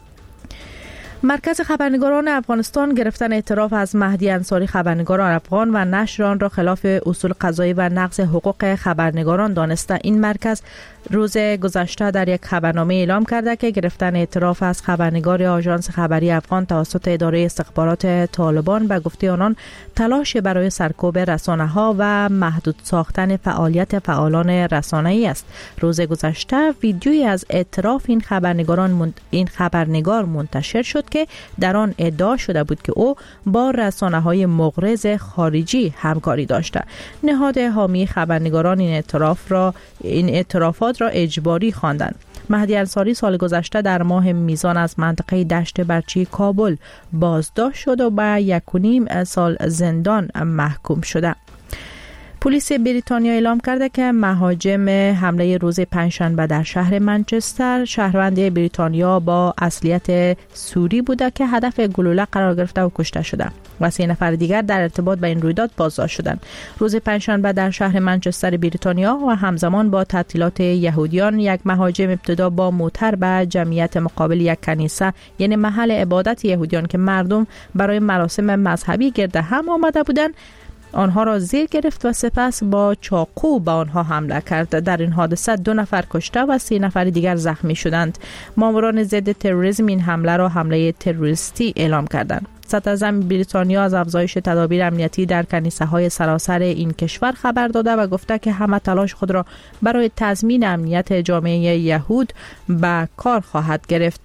مرکز خبرنگاران افغانستان گرفتن اعتراف از مهدی انصاری خبرنگار افغان و نشر آن را خلاف اصول قضایی و نقض حقوق خبرنگاران دانسته. این مرکز روز گذشته در یک خبرنامه اعلام کرده که گرفتن اعتراف از خبرنگار آژانس خبری افغان توسط اداره استخبارات طالبان به گفته آنان تلاش برای سرکوب رسانه‌ها و محدود ساختن فعالیت فعالان رسانه‌ای است. روز گذشته ویدیویی از اعتراف این خبرنگاران من... این خبرنگار منتشر شد که در آن ادعا شده بود که او با رسانه‌های مغرض خارجی همکاری داشته. نهاد حامی خبرنگاران این اعتراف را این اعترافات را اجباری خواندند. مهدی انصاری سال گذشته در ماه میزان از منطقه دشت برچی کابل بازداشت شد و به یک و نیم سال زندان محکوم شده. پلیس بریتانیا اعلام کرده که مهاجم حمله روز پنجشنبه در شهر منچستر شهروند بریتانیا با اصلیت سوری بوده که هدف گلوله قرار گرفته و کشته شده و سه نفر دیگر در ارتباط با این رویداد بازداشت شدند. روز پنجشنبه در شهر منچستر بریتانیا و همزمان با تعطیلات یهودیان یک مهاجم ابتدا با موتر به جمعیت مقابل یک کنیسه یعنی محل عبادت یهودیان که مردم برای مراسم مذهبی گرد هم آمده بودند آنها را زیر گرفت و سپس با چاقو به آنها حمله کرد. در این حادثه دو نفر کشته و سه نفر دیگر زخمی شدند. ماموران ضد تروریسم این حمله را حمله تروریستی اعلام کردند. صدراعظم بریتانیا از افزایش تدابیر امنیتی در کنیسه‌های سراسر این کشور خبر داده و گفته که همه تلاش خود را برای تضمین امنیت جامعه یهود به کار خواهد گرفت.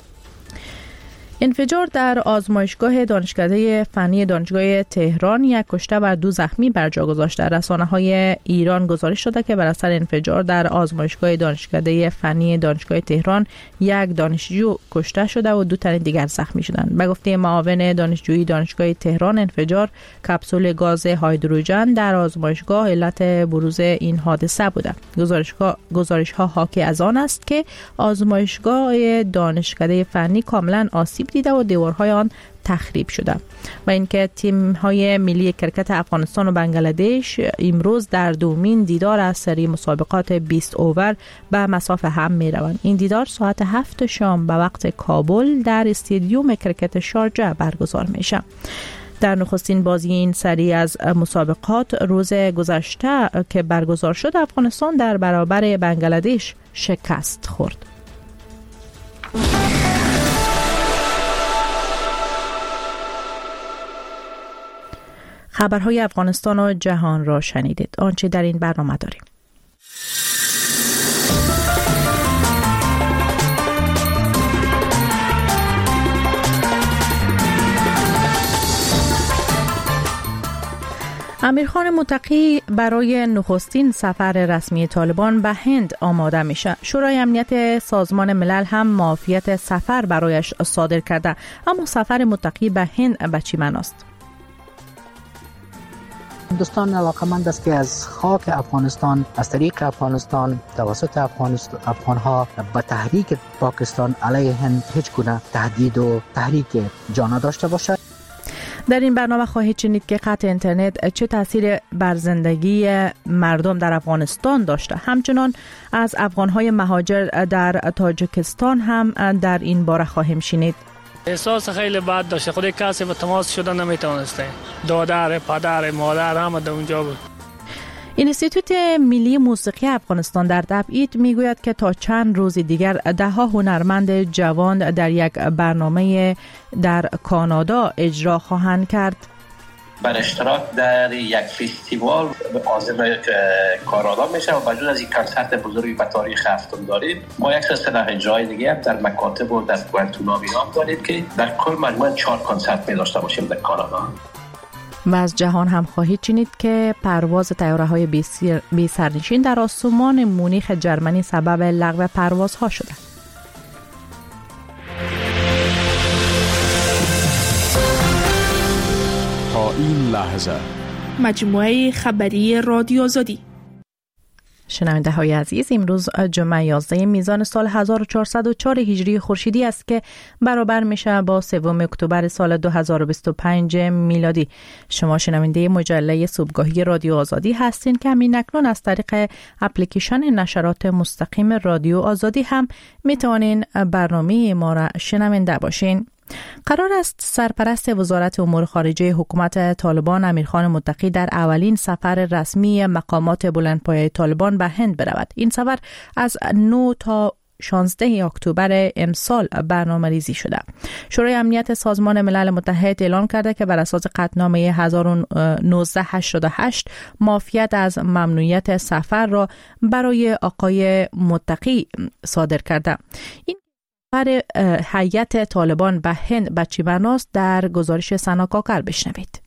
انفجار در آزمایشگاه دانشکده فنی دانشگاه تهران یک کشته و دو زخمی بر جا گذاشته. رسانه‌های ایران گزارش داده که بر اثر انفجار در آزمایشگاه دانشکده فنی دانشگاه تهران یک دانشجو کشته شده و دو تن دیگر زخمی شدند. به گفته معاون دانشجویی دانشگاه تهران انفجار کپسول گاز هیدروژن در آزمایشگاه علت بروز این حادثه بوده. گزارش‌ها گزارش‌ها حاکی از آن است که آزمایشگاه دانشکده فنی کاملا آسیب دیده و دیوارهای آن تخریب شده و اینکه تیم‌های ملی کرکت افغانستان و بنگلادش امروز در دومین دیدار از سری مسابقات بیست اوور به مسافه هم می‌روند. این دیدار ساعت هفت شام به وقت کابل در استادیوم کرکت شارجه برگزار میشه. در نخستین بازی این سری از مسابقات روز گذشته که برگزار شد افغانستان در برابر بنگلادش شکست خورد. خبرهای افغانستان و جهان را شنیدید. آنچه در این برنامه داریم. امیرخان متقی برای نخستین سفر رسمی طالبان به هند آماده میشه. شورای امنیت سازمان ملل هم معافیت سفر برایش صادر کرده، اما سفر متقی به هند به چی معناست؟ هندوستان علاقمند است که از خاک افغانستان از طریق افغانستان توسط افغانها به تحریک پاکستان علیه هند هیچ گونه تهدید و تحریک جا نداشته باشد. در این برنامه خواهید شنید که قطع اینترنت چه تأثیر بر زندگی مردم در افغانستان داشته. همچنان از افغانهای مهاجر در تاجیکستان هم در این باره خواهیم شنید. احساس خیلی بد داشته، خود کسی با تماس شده نمیتونسته، دادر، پدر، مادر همه در اونجا بود. اینستیتوت ملی موسیقی افغانستان در تبعید میگوید که تا چند روز دیگر ده ها هنرمند جوان در یک برنامه در کانادا اجرا خواهند کرد. بر اشتراک در یک فستیوال عازم کانادا میشه و بجز از این کنسرت بزرگی به تاریخ هفتم داریم، ما یک سلسله اجرای دیگه هم در مکاتب و در کوانتونا بینام داریم که در کل مجموعاً چهار کنسرت می داشته باشیم در کانادا. و از جهان هم خواهید شنید که پرواز طیاره‌های بی سرنشین در آسمان مونیخ جرمنی سبب لغو پروازها شده. تا این لحظه مجموعه خبری رادیو آزادی. شنونده های عزیز، امروز جمعه یازده میزان سال هزار و چهارصد و چهار هجری خورشیدی است که برابر میشه با سوم اکتبر سال دو هزار و بیست و پنج میلادی. شما شنونده مجله صبحگاهی رادیو آزادی هستین که همین اکنون از طریق اپلیکیشن نشرات مستقیم رادیو آزادی هم میتونین برنامه ما را شنونده باشین. قرار است سرپرست وزارت امور خارجه حکومت طالبان امیرخان متقی در اولین سفر رسمی مقامات بلندپایه طالبان به هند برود. این سفر از نه تا شانزده اکتبر امسال برنامه ریزی شده. شورای امنیت سازمان ملل متحد اعلام کرده که بر اساس قطعنامه هزار و نهصد و هشتاد و هشت معافیت از ممنوعیت سفر را برای آقای متقی صادر کرده. این سفر هیئت طالبان به هند به چی معناست؟ در گزارش سنا کاکر بشنوید.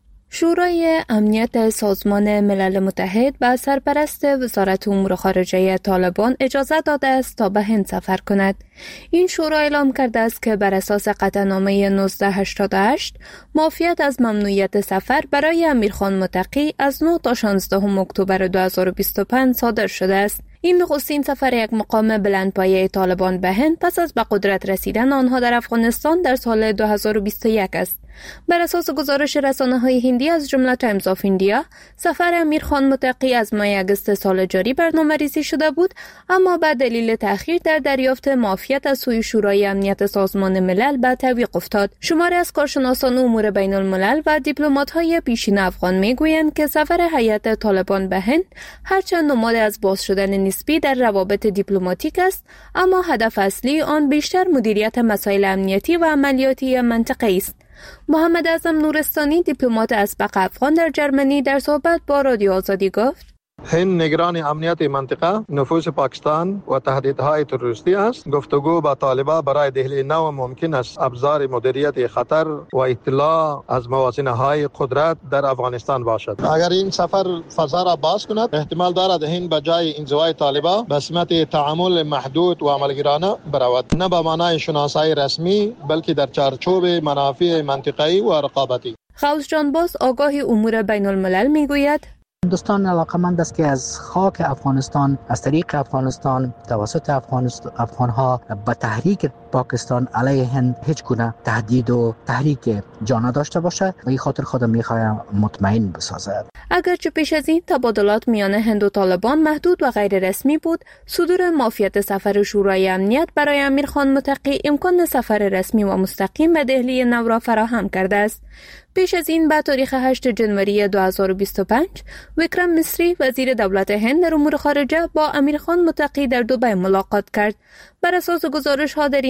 شورای امنیت سازمان ملل متحد به سرپرست وزارت امور خارجه طالبان اجازه داده است تا به هند سفر کند. این شورا اعلام کرده است که بر اساس قطعنامه نوزده هشتاد و هشت معافیت از ممنوعیت سفر برای امیرخان متقی از نه تا شانزده اکتبر دو هزار و بیست و پنج صادر شده است. این نخستین سفر یک مقام بلندپایه طالبان به هند پس از به قدرت رسیدن آنها در افغانستان در سال دو هزار و بیست و یک است. بر اساس گزارش رسانه‌های هندی از جمله تایمز آف ایندیا، سفر امیرخان متقی از ماه اگست سال جاری برنامه‌ریزی شده بود، اما به دلیل تأخیر در دریافت معافیت از سوی شورای امنیت سازمان ملل به تعویق افتاد. شماری از کارشناسان امور بین الملل و دیپلمات‌های پیشین افغان می‌گویند که سفر هیئت طالبان به هند هرچند نماد از باز شدن نسبی در روابط دیپلماتیک است، اما هدف اصلی آن بیشتر مدیریت مسائل امنیتی و عملیاتی منطقه‌ای است. محمد اعظم نورستانی، دیپلمات اسبق افغان در جرمنی، در صحبت با رادیو آزادی گفت: هند نگران امنیت منطقه، نفوذ پاکستان و تهدیدهای تروریستی است. گفتگو با طالبان برای دهلی نو ممکن است ابزار مدیریت خطر و اطلاع از موازنه‌های قدرت در افغانستان باشد. اگر این سفر فضا را باز کند، احتمال دارد هند به جای انزوای طالبان به سمت تعامل محدود و عملگرانه برود، نه به معنای شناسایی رسمی بلکه در چارچوب منافع منطقه‌ای و رقابتی. غوث جان باز، آگاه امور بین الملل، میگوید: هندوستان علاقمند است که از خاک افغانستان از طریق افغانستان توسط افغانها به تحریک پاکستان علیه هند هیچ گونه تهدید و تحریک جا نداشته باشد و این خاطر خودم میخوایم مطمئن بسازد. اگرچه پیش از این تبادلات میان هند و طالبان محدود و غیر رسمی بود، صدور معافیت سفر شورای امنیت برای امیرخان متقی امکان سفر رسمی و مستقیم به دهلی نو را فراهم کرده است. پیش از این به تاریخ هشتم ژانویه دو هزار و بیست و پنج وکرم مصری، وزیر دولت هند در امور خارجه، با امیرخان متقی در دبی ملاقات کرد. بر اساس گزارش ها در این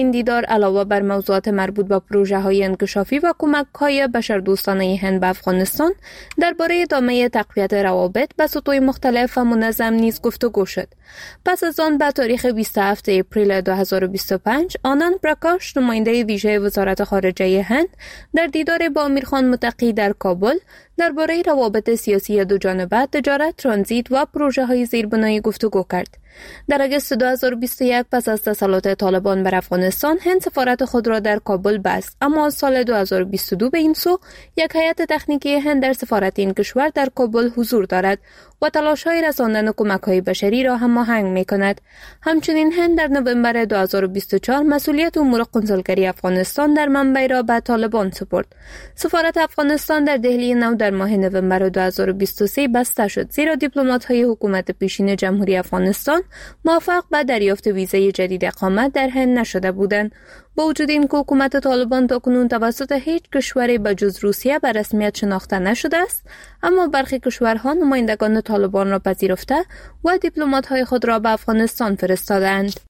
این دیدار علاوه بر موضوعات مربوط به پروژه های انکشافی و کمک های بشردوستانه هند به افغانستان درباره ادامه تقویت روابط به سطوح مختلف و منظم نیز گفتگو شد. پس از آن به تاریخ بیست و هفتم اپریل دو هزار و بیست و پنج آنند پرکاش نماینده ویژه وزارت خارجه هند در دیدار با امیرخان متقی در کابل درباره روابط سیاسی دو جانبه، تجارت، ترانزیت و پروژه های زیربنایی گفتگو کرد. در آگوست دو هزار و بیست و یک پس از تسلط طالبان بر افغانستان، هند سفارت خود را در کابل بست، اما از سال دو هزار و بیست و دو به این سو یک هیئت تکنیکی هند در سفارت این کشور در کابل حضور دارد و تلاش‌های رساندن کمک‌های بشری را هماهنگ می‌کند. همچنین هند در نوامبر دو هزار و بیست و چهار مسئولیت امور قنصلگری افغانستان در منبع را به طالبان سپرد. سفارت افغانستان در دهلی نو در ماه نوامبر دو هزار و بیست و سه بسته شد، زیرا دیپلمات‌های حکومت پیشین جمهوری افغانستان موفق به دریافت ویزای جدید اقامت در هند نشده بودند. با وجود این که حکومت طالبان تاکنون توسط هیچ کشوری به جز روسیه به رسمیت شناخته نشده است، اما برخی کشورها نمایندگان طالبان را پذیرفته و دیپلمات‌های خود را به افغانستان فرستادند.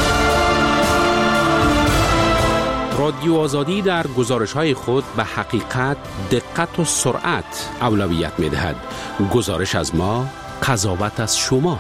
رادیو آزادی در گزارش‌های خود به حقیقت، دقت و سرعت اولویت می‌دهد. گزارش از ما، قضاوت از شما.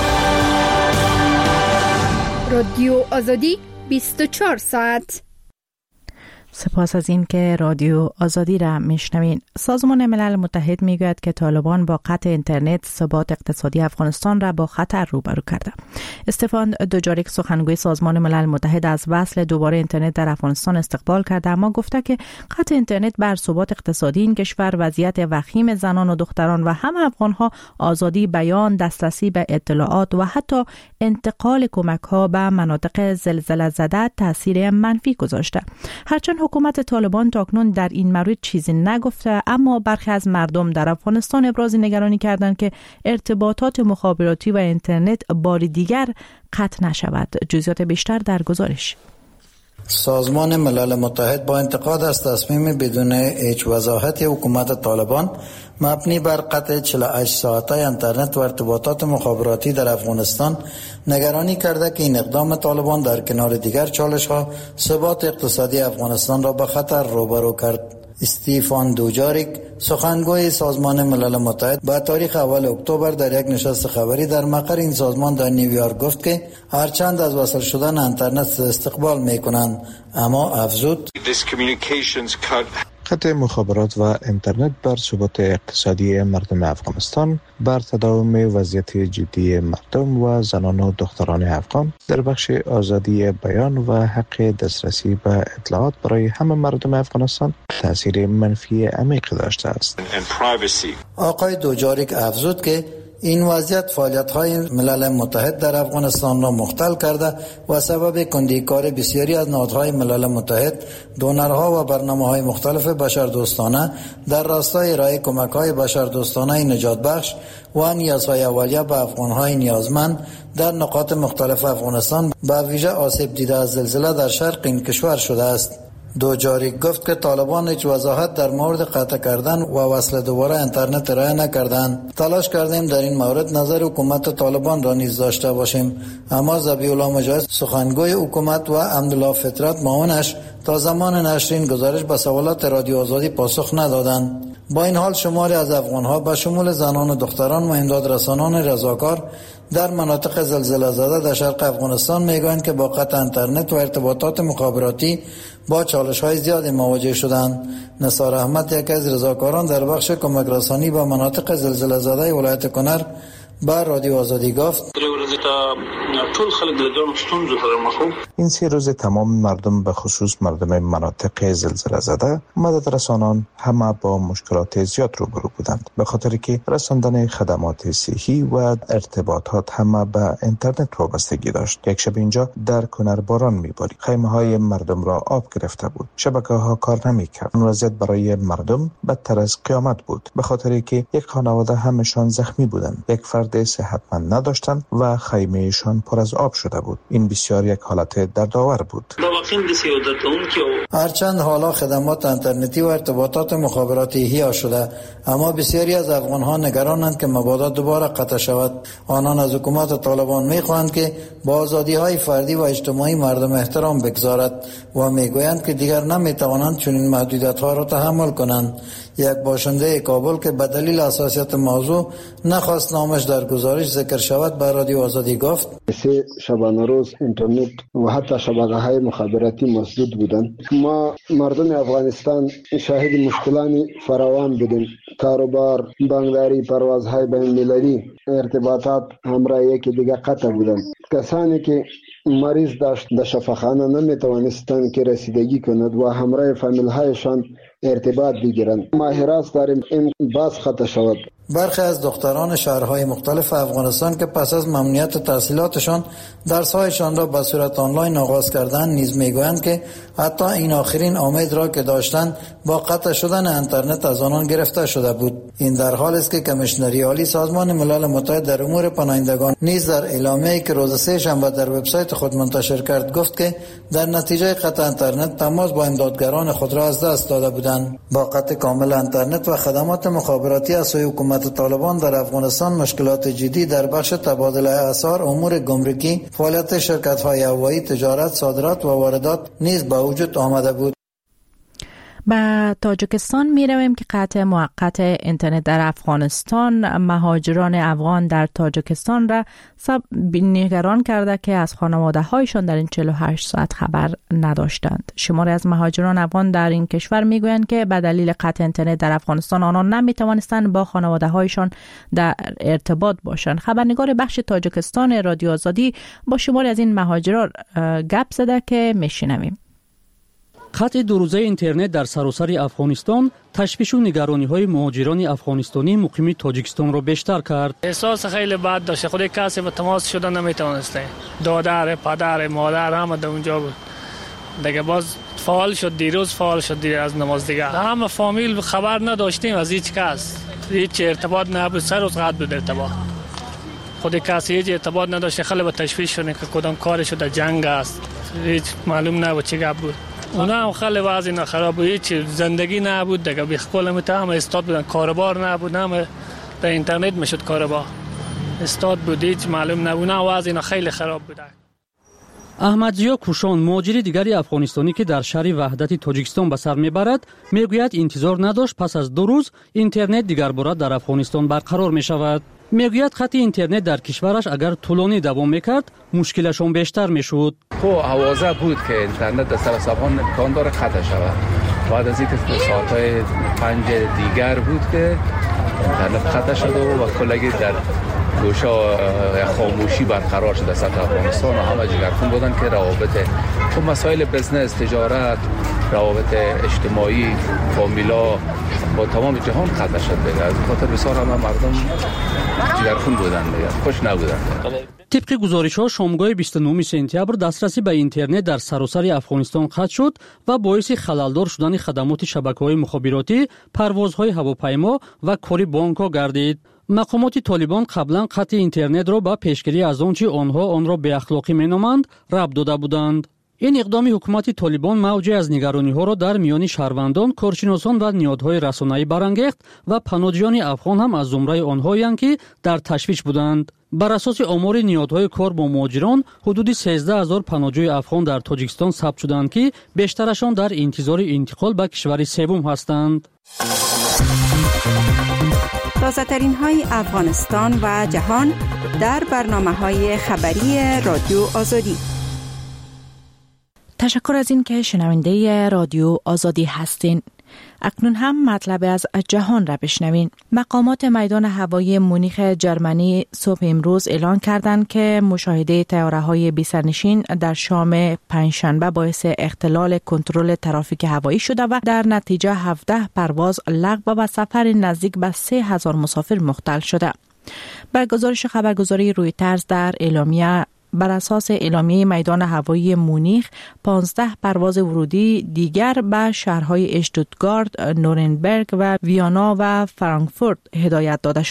رادیو آزادی بیست و چهار ساعت. سپاس از این که رادیو آزادی را میشنوین. سازمان ملل متحد میگوید که طالبان با قطع اینترنت ثبات اقتصادی افغانستان را با خطر روبرو کرده. استفان دوجاریک سخنگوی سازمان ملل متحد از وصل دوباره اینترنت در افغانستان استقبال کرده، اما گفته که قطع اینترنت بر ثبات اقتصادی این کشور، وضعیت وخیم زنان و دختران و همه افغانها، آزادی بیان، دسترسی به اطلاعات و حتی انتقال کمک‌ها به مناطق زلزله زده تاثیر منفی گذاشته. هرچند حکومت طالبان تاکنون در این مورد چیزی نگفته، اما برخی از مردم در افغانستان ابراز نگرانی کردند که ارتباطات مخابراتی و اینترنت بار دیگر قطع نشود. جزئیات بیشتر در گزارش. سازمان ملل متحد با انتقاد از تصمیم بدون هیچ وضاحت حکومت طالبان مبنی بر قطع چهل و هشت ساعته اینترنت و ارتباطات مخابراتی در افغانستان نگرانی کرده که این اقدام طالبان در کنار دیگر چالش‌ها ثبات اقتصادی افغانستان را به خطر روبرو کرد. استیفان دوجاریک سخنگوی سازمان ملل متحد با تاریخ اول اکتبر در یک نشست خبری در مقر این سازمان در نیویورک گفت که هرچند از وصل شدن اینترنت استقبال می‌کنند، اما افزود قطع مخابرات و اینترنت بر ثبات اقتصادی مردم افغانستان، بر تداوم وضعیت جدی مردم و زنان و دختران افغان در بخش آزادی بیان و حق دسترسی به اطلاعات برای همه مردم افغانستان تاثیر منفی عمیق داشته است. آقای دوجاریک افزود که این وضعیت فعالیت‌های ملل متحد در افغانستان را مختل کرده و سبب کندیکاری بسیاری از نهادهای ملل متحد، دونرها و برنامه‌های مختلف بشردوستانه در راستای ارائه کمک‌های بشردوستانه نجات بخش و نیازهای اولیه به افغان‌های نیازمند در نقاط مختلف افغانستان به ویژه آسیب دیده از زلزله در شرق این کشور شده است. دوجاریک گفت که طالبان هیچ وضاحت در مورد قطع کردن و وصل دوباره اینترنت ارائه نکردند. تلاش کردیم در این مورد نظر حکومت طالبان را نیز داشته باشیم، اما ذبیح الله مجاهد سخنگوی حکومت و حمدالله فطرت معاونش تا زمان نشر این گزارش به سوالات رادیو آزادی پاسخ ندادند. با این حال شماری از افغان‌ها به شمول زنان و دختران و امدادرسانان رضاکار در مناطق زلزله زده در شرق افغانستان میگویند که با قطع اینترنت و ارتباطات مخابراتی با چالش‌های زیادی مواجه شدند. نثار احمد، یکی از رضاکاران در بخش کمک رسانی به مناطق زلزله زده ولایت کنر، با رادیو آزادی گفت این سه روز تمام مردم به خصوص مردم مناطق زلزله زده مدد رسانان همه با مشکلات زیاد روبرو بودند، به خاطر که رساندن خدمات صحی و ارتباطات همه به اینترنت وابستگی داشت. یک شب اینجا در کنر باران میبارید، خیمه های مردم را آب گرفته بود، شبکه ها کار نمیکرد. این وضعیت برای مردم بدتر از قیامت بود، به خاطر که یک خانواده همشان زخمی بودند، یک فرد صحتمند نداشتند و خیمهشان پر از آب شده بود. این بسیار یک حالت دردآور بود. دا مستقیم بسیار اون که هرچند حالا خدمات اینترنتی و ارتباطات مخابراتی احیا شده، اما بسیاری از افغان‌ها نگرانند که مبادا دوباره قطع شود. آنان از حکومت طالبان می‌خواهند که با آزادی‌های فردی و اجتماعی مردم احترام بگذارد و می‌گویند که دیگر نمی‌توانند چنین محدودیت‌ها را تحمل کنند. یک باشنده کابل که به دلیل حساسیت موضوع نخواست نامش در گزارش ذکر شود به رادیو آزادی گفت: سه شبانه روز اینترنت و حتی شبکه‌های مخابراتی مسدود بودند. ما مردم افغانستان شاهد مشکلات فراوان بودیم. کاروبار، بانکداری، پروازهای بین‌المللی، ارتباطات همراه یکی دیگر قطع بودند. کسانی که مریض داشت در شفاخانه نمیتوانستند که رسیدگی کند و همراه فامیل‌هایشان ارتباط بگیرند. ما حراس داریم این باز قطع شود. برخی از دختران شهرهای مختلف افغانستان که پس از ممنوعیت تحصیلاتشان درس‌هایشان را به صورت آنلاین آغاز کردند نیز میگویند که حتی این آخرین امید را که داشتند با قطع شدن اینترنت از آنان گرفته شده بود. این در حالی است که کمیشنری عالی سازمان ملل متحد در امور پناهندگان نیز در اعلامیه‌ای که روز سه شنبه در وبسایت خود منتشر کرد گفت که در نتیجه قطع اینترنت تماس با امدادگران خود را از دست داده بودند. با قطع کامل اینترنت و خدمات مخابراتی از سوی حکومت طالبان در افغانستان مشکلات جدی در بخش تبادل اسعار، امور گمرکی، فعالیت شرکت‌های هوایی، تجارت، صادرات و واردات نیز به وجود آمده بود. به تاجیکستان می رویم که قطع موقت اینترنت در افغانستان مهاجران افغان در تاجیکستان را سب نگران کرده که از خانواده هایشان در این چهل و هشت ساعت خبر نداشتند. شماری از مهاجران افغان در این کشور می گویند که به دلیل قطع اینترنت در افغانستان آنان نمی توانستند با خانواده هایشان در ارتباط باشند. خبرنگار بخش تاجیکستان رادیو آزادی با شماری از این مهاجران گپ زده که می شنویم. قطع دو روزه اینترنت در سراسر افغانستان تشویش و نگرانی‌های مهاجران افغانستانی مقیم تاجیکستان را بیشتر کرد. احساس خیلی بد داشت. خود کسی با تماس شدن نمیتونسته. دادر، پدر، مادر همه در اونجا بود. دیگه باز فعال شد، دیروز فعال شد دیگه از نماز دیگه. همه فامیل خبر نداشتیم از هیچ کس. هیچ ارتباط نبود، سر روز قطع بود ارتباط. خود کسی هیچ ارتباط نداشت. خیلی با تشویش شد که کدام کارش در جنگ است. هیچ معلوم نبود چی گپ بود. اونا هم خیلی وضعی خراب بود، هیچ زندگی نبود دیگه. بیخکل هم استاد بودن، کاربار نبود، هم در اینترنت میشد کاربار. استاد بود، هیچ معلوم نبود. اونا وضعی خیلی خراب بود. احمدزیا کوشان، مهاجر دیگری افغانستانی که در شهر وحدت تاجیکستان به سر میبرد، میگوید انتظار نداشت پس از دو روز اینترنت دیگر بار در افغانستان برقرار میشود. میگوید خط اینترنت در کشورش اگر طولانی دوام میکرد مشکلشون بیشتر میشد. خب حوازه بود که اینترنت در سر سبان امکان داره قطع شود. بعد از اینکه ساعتهای پنج دیگر بود که اینترنت قطع شد و کلگی در گوشه خاموشی برقرار شد در سطح افغانستان و همه جگرخون بودن که روابط و مسائل بزنس، تجارت، روابط اجتماعی، فامیلا با تمام جهان قطع شد دیگه. از خاطر بسیار همه مردم جگرخون بودن دیگه، خوش نبودن. طبق گزارش‌ها شامگاه بیست و نهم سپتامبر دسترسی به اینترنت در سراسر افغانستان قطع شد و باعث خللدار شدن خدمات شبکه‌های مخابراتی، پروازهای هواپیما و کاری بانک‌ها گردید. مقامات طالبان قبلا قطع اینترنت را با پیشگیری از آنچه آنها آن را به اخلاقی مینامند ربط داده بودند. این اقدام حکومت طالبان موجی از نگرانی‌ها را در میان شهروندان، کارشناسان و نهادهای رسانه‌ای برانگیخت و پناهجویان افغان هم از زمره آنهایند که در تشویش بودند. بر اساس آمار نهادهای کار با مهاجران، حدود سیزده هزار پناهجوی افغان در تاجیکستان ثبت شدند که بیشترشان در انتظار انتقال به کشور سوم هستند. تازه‌ترین های افغانستان و جهان در برنامه‌های خبری رادیو آزادی. تشکر از این که شنونده رادیو آزادی هستین. اکنون هم مطلب از جهان را بشنوین. مقامات میدان هوایی مونیخ جرمنی صبح امروز اعلان کردند که مشاهده طیاره‌های بی سرنشین در شام پنجشنبه باعث اختلال کنترل ترافیک هوایی شده و در نتیجه هفده پرواز لغو و سفر نزدیک به سه هزار مسافر مختل شده. بر گزارش خبرگزاری رویترز در اعلامیه بر اساس اعلامیه میدان هوایی مونیخ، پانزده پرواز ورودی دیگر به شهرهای اشتوتگارت، نورنبرگ و ویانا و فرانکفورت هدایت داده شدند.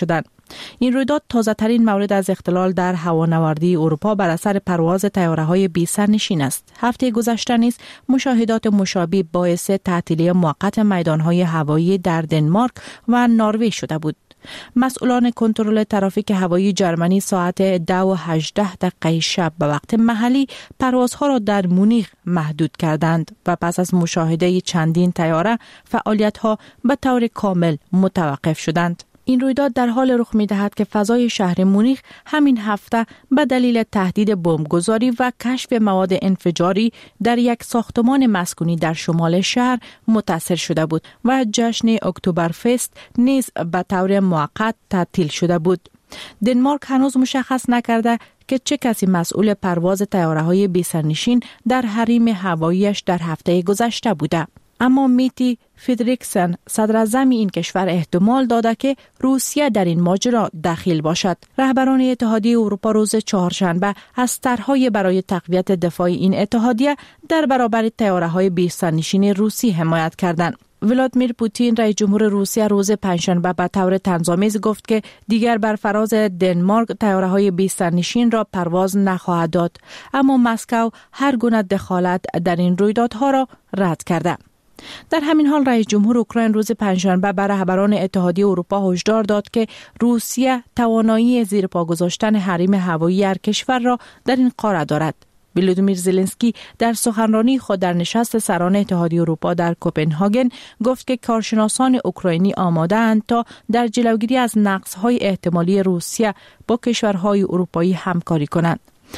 این رویداد تازه ترین مورد از اختلال در هوانوردی اروپا بر اثر پرواز طیاره‌های بی سرنشین است. هفته گذشته نیز مشاهدات مشابه باعث تعطیلی موقت میدان‌های هوایی در دنمارک و نروژ شده بود. مسئولان کنترل ترافیک هوایی جرمنی ساعت دو و هجده دقیقه شب به وقت محلی پروازها را در مونیخ محدود کردند و پس از مشاهده چندین طیاره فعالیت‌ها به طور کامل متوقف شدند. این رویداد در حال رخ می‌دهد که فضای شهر مونیخ همین هفته به دلیل تهدید بمبگذاری و کشف مواد انفجاری در یک ساختمان مسکونی در شمال شهر متاثر شده بود و جشن اکتبرفست نیز به طور موقت تعطیل شده بود. دنمارک هنوز مشخص نکرده که چه کسی مسئول پرواز طیاره‌های بی سرنشین در حریم هواییش در هفته گذشته بوده. اما میتی فیدریکسن صدر اعظم این کشور احتمال داده که روسیه در این ماجرا دخیل باشد. رهبران اتحادیه اروپا روز چهارشنبه از طرح‌های برای تقویت دفاع این اتحادیه در برابر طیاره‌های بی سرنشین روسی حمایت کردند. ولادیمیر پوتین رئیس جمهور روسیه روز پنجشنبه به طور طنزآمیز گفت که دیگر بر فراز دنمارک طیاره‌های بی سرنشین را پرواز نخواهد داد، اما مسکو هر گونه دخالت در این رویدادها را رد کرده. در همین حال رئیس جمهور اوکراین روز پنجشنبه بر رهبران اتحادیه اروپا هشدار داد که روسیه توانایی زیر پا گذاشتن حریم هوایی هر کشور را در این قاره دارد. ولودیمیر زلنسکی در سخنرانی خود در نشست سران اتحادیه اروپا در کوپنهاگن گفت که کارشناسان اوکراینی آماده اند تا در جلوگیری از نقص‌های احتمالی روسیه با کشورهای اروپایی همکاری کنند.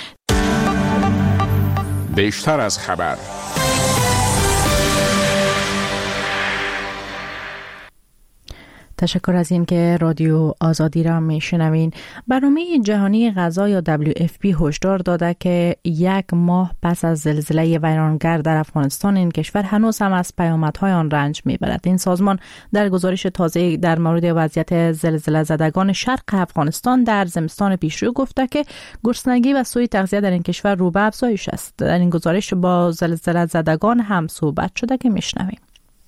بیشتر از خبر. تشکر از این که رادیو آزادی را میشنوین. برنامه جهانی غذا یا دبلیو اف پی هشدار داده که یک ماه پس از زلزله ویرانگر در افغانستان این کشور هنوز هم از پیامدهای آن رنج میبرد. این سازمان در گزارش تازه در مورد وضعیت زلزله زدگان شرق افغانستان در زمستان پیشرو گفته که گرسنگی و سوء تغذیه در این کشور رو به افزایش است. در این گزارش با زلزله زدگان هم صحبت شده که میشنویم.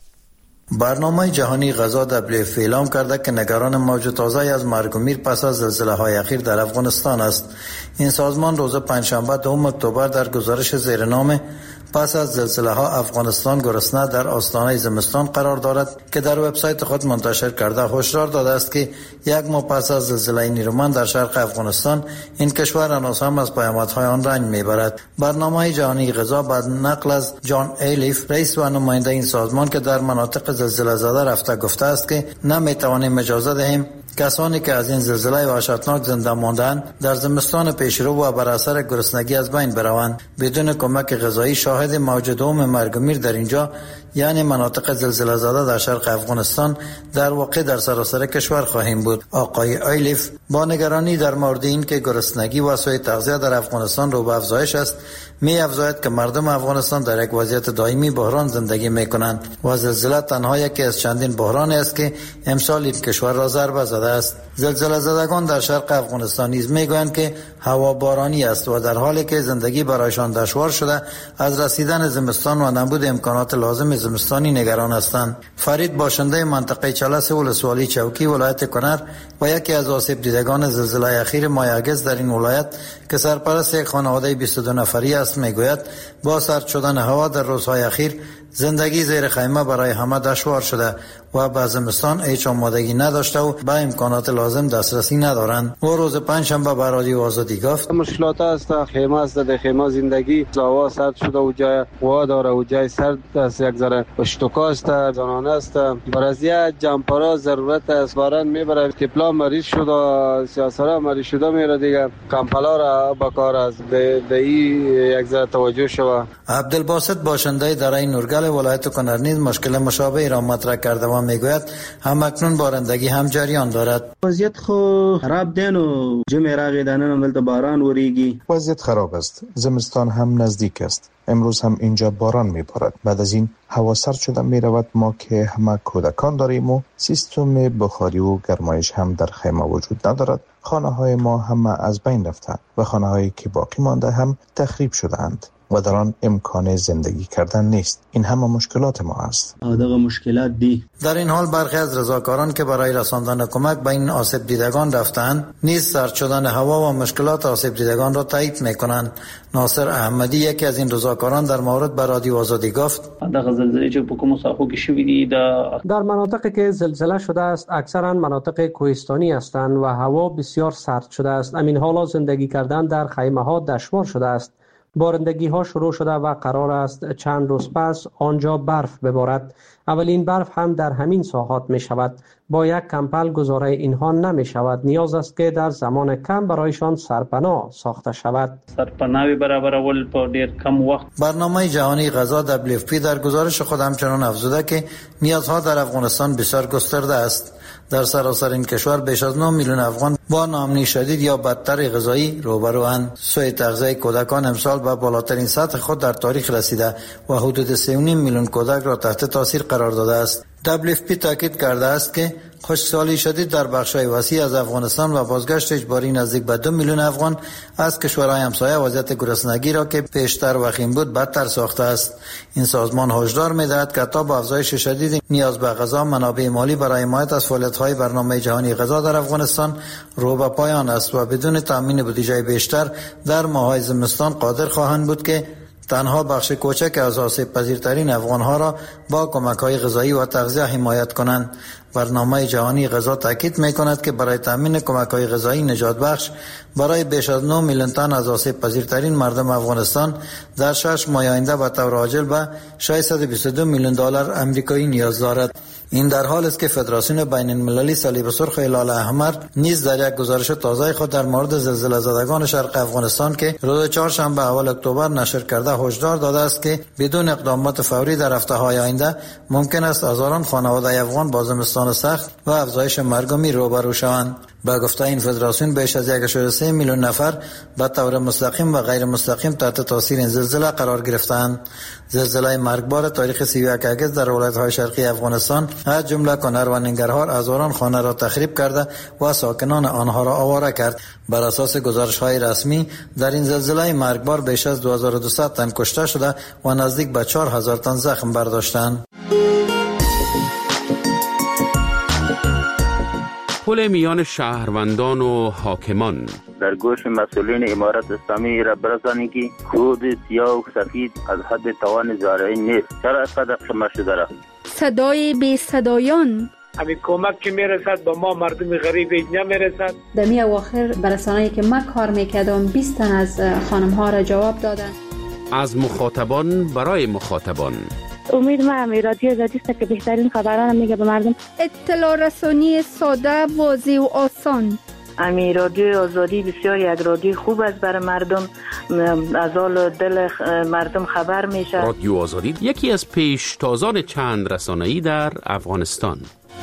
برنامه جهانی غذا دبلیو اف پی اعلام کرده که نگران موج تازه از مرگ و میر پس از زلزله های اخیر در افغانستان است. این سازمان روز پنجشنبه دوم اکتبر در گزارش زیرنام پس از زلزله ها افغانستان گرسنه در آستانه زمستان قرار دارد که در وبسایت خود منتشر کرده هشدار داده است که یک ماه پس از زلزله نیرومند در شرق افغانستان این کشور هنوز هم از پیامدهای آن رنج میبرد. برنامه جهانی غذا بعد نقل از جان ایلیف رئیس و نماینده این سازمان که در مناطق زلزله زده رفته گفته است که نمیتوانیم اجازه دهیم کسانی که از این زلزله وحشتناک زنده ماندند در زمستان پیشرو و بر اثر گرسنگی از بین بروند. بدون کمک غذایی شاهد موج دوم مرگ و میر در اینجا یعنی مناطق زلزله زده در شرق افغانستان در واقع در سراسر کشور خواهیم بود. آقای ایلیف با نگرانی در مورد این که گرسنگی و سوء تغذیه در افغانستان رو به افزایش است می افزاید که مردم افغانستان در یک وضعیت دائمی بحران زندگی می کنند و زلزله تنها یکی از چندین بحرانی است که امسال این کشور را ضربه زده است. زلزله زدگان در شرق افغانستان نیز می گویند که هوا بارانی است و در حالی که زندگی برایشان دشوار شده از رسیدن زمستان و نبود امکانات لازم زمستانی نگران هستند. فرید باشنده منطقه چلس ولسوالی چوکی ولایت کنر و یکی از آسیب دیدگان زلزله اخیر ماه اگست در این ولایت که سرپرست یک خانواده بیست و دو نفری است میگوید با سرد شدن هوا در روزهای اخیر زندگی زیر خیمه برای همه دشوار شده و به زمستان هیچ آمادگی نداشته و به امکانات لازم دسترسی ندارند. و روز پنجشنبه به رادیو آزادی گفت مشکلات است، خیمه است، در خیمه زندگی هوا سرد شده و جای هوا داره و جای سرد است، یک ذره اشتکا است، زنانه است. برای جمپرا ضرورت است، باران میبره تپلا مریض شده، سیاسرا مریض شده میره دیگه کمپلا را با کار است، به این یک ذره توجه شوه. عبدالباسط باشنده درای نورگل ولایت کنر نیز مشکل مشابهی را مطرح کرده و میگوید هم اکنون بارندگی هم جریان دارد. وضعیت خو خراب دین و جمع راغی دانه ملت باران وریگی. وضعیت خراب است. زمستان هم نزدیک است. امروز هم اینجا باران میبارد. بعد از این هوا سرد شده میرود. ما که همه کودکان داریم و سیستم بخاری و گرمایش هم در خیمه وجود ندارد. خانه های ما همه از بین رفته و خانه هایی که باقی مانده هم تخریب شده اند. و در آن امکان زندگی کردن نیست. این همه مشکلات ما است. دغه مشکلات دی. در این حال برخی از رضاکاران که برای رساندن کمک به این آسیب دیدگان رفتند نیز سرد شدن هوا و مشکلات آسیب دیدگان را تایید میکنند. ناصر احمدی یکی از این رضاکاران در مورد به رادیو آزادی گفت: دغه زلزلې چې په کومو ساحو کې شوې دي در مناطقی که زلزله شده است اکثرا مناطق کوهستانی هستند و هوا بسیار سرد شده است. همین حالا زندگی کردن در خیمه ها دشوار شده است. بارندگی ها شروع شده و قرار است چند روز پس آنجا برف ببارد. اولین برف هم در همین ساحات می شود. با یک کمپل گزاره اینها نمی شود. نیاز است که در زمان کم برایشان سرپناه ساخته شود. سرپناه برابرول په ډیر کم وخت. برنامه جهانی غذا دبلیو اف پی در گزارش خود همچنان افزوده که نیازها در افغانستان بسیار گسترده است. در سراسر این کشور بیش از نه میلیون افغان با ناامنی شدید یا بدتر غذایی روبروند. سوء تغذیه کودکان امسال به بالاترین سطح خود در تاریخ رسیده و حدود سه و نیم میلیون کودک را تحت تاثیر قرار داده است. دبلیو اف پی تاکید کرده است که خشکسالی شدید در بخش‌های وسیع از افغانستان و بازگشت اجباری نزدیک به دو میلیون افغان از کشورهای همسایه وضعیت گرسنگی را که پیشتر وخیم بود بدتر ساخته است. این سازمان هشدار می‌دهد که تا با افزایش شدید نیاز به غذا، منابع مالی برای حمایت از فعالیت‌های برنامه جهانی غذا در افغانستان رو به پایان است و بدون تامین بودجه بیشتر در ماه‌های زمستان قادر خواهند بود که تنها بخش کوچک از آسیب پذیرترین افغان‌ها را با کمک‌های غذایی و تغذیه حمایت کنند. برنامه جهانی غذا تاکید می‌کند که برای تامین کمک‌های غذایی نجات بخش برای بیش از نه میلیون تن از آسیب پذیرترین مردم افغانستان در شش ماه آینده به طور عاجل به ششصد و بیست و دو میلیون دلار آمریکایی نیاز دارد. این در حالی است که فدراسیون بین المللی صلیب سرخ هلال احمر نیز در یک گزارش تازه خود در مورد زلزله زدگان شرق افغانستان که روز چهارشنبه اول اکتبر نشر کرده هشدار داده است که بدون اقدامات فوری در هفته‌های آینده ممکن است هزاران خانواده افغان با زمستان سخت و افزایش مرگ و میر روبرو شوند. با گفته این فدراسیون بیش از یک و سه میلیون نفر به طور مستقیم و غیر مستقیم تحت تاثیر این زلزله قرار گرفتند. زلزله مرگبار تاریخ سی و یک اگست در ولایت‌های شرقی افغانستان از جمله کنر و ننگرهار هزاران خانه را تخریب کرده و ساکنان آنها را آواره کرد. بر اساس گزارش‌های رسمی در این زلزله مرگبار بیش از دو هزار و دویست تن کشته شده و نزدیک به چهار هزار تن زخم برداشتند. پل میان شهروندان و حاکمان در گوش مسئولین امارت اسلامی را برسانید که خود سیاه و سفید از حد توان زارعی نیست. چرا اینقدر شمار شده را؟ صدای بی صدایان همین کمک که میرسد به ما مردم غریب نمیرسد. در می اواخر برسانه‌ای که ما کار میکردم بیست تن از خانم ها را جواب دادن. از مخاطبان برای مخاطبان. امید ما هم رادیو آزادی است که بهترین خبران میگه به مردم. اطلاع رسانی ساده، واضح و آسان. امی رادیو آزادی بسیار یک رادیو خوب است برای مردم، از حال دل مردم خبر میشه. رادیو آزادی یکی از پیشتازان چند رسانه‌ای در افغانستان.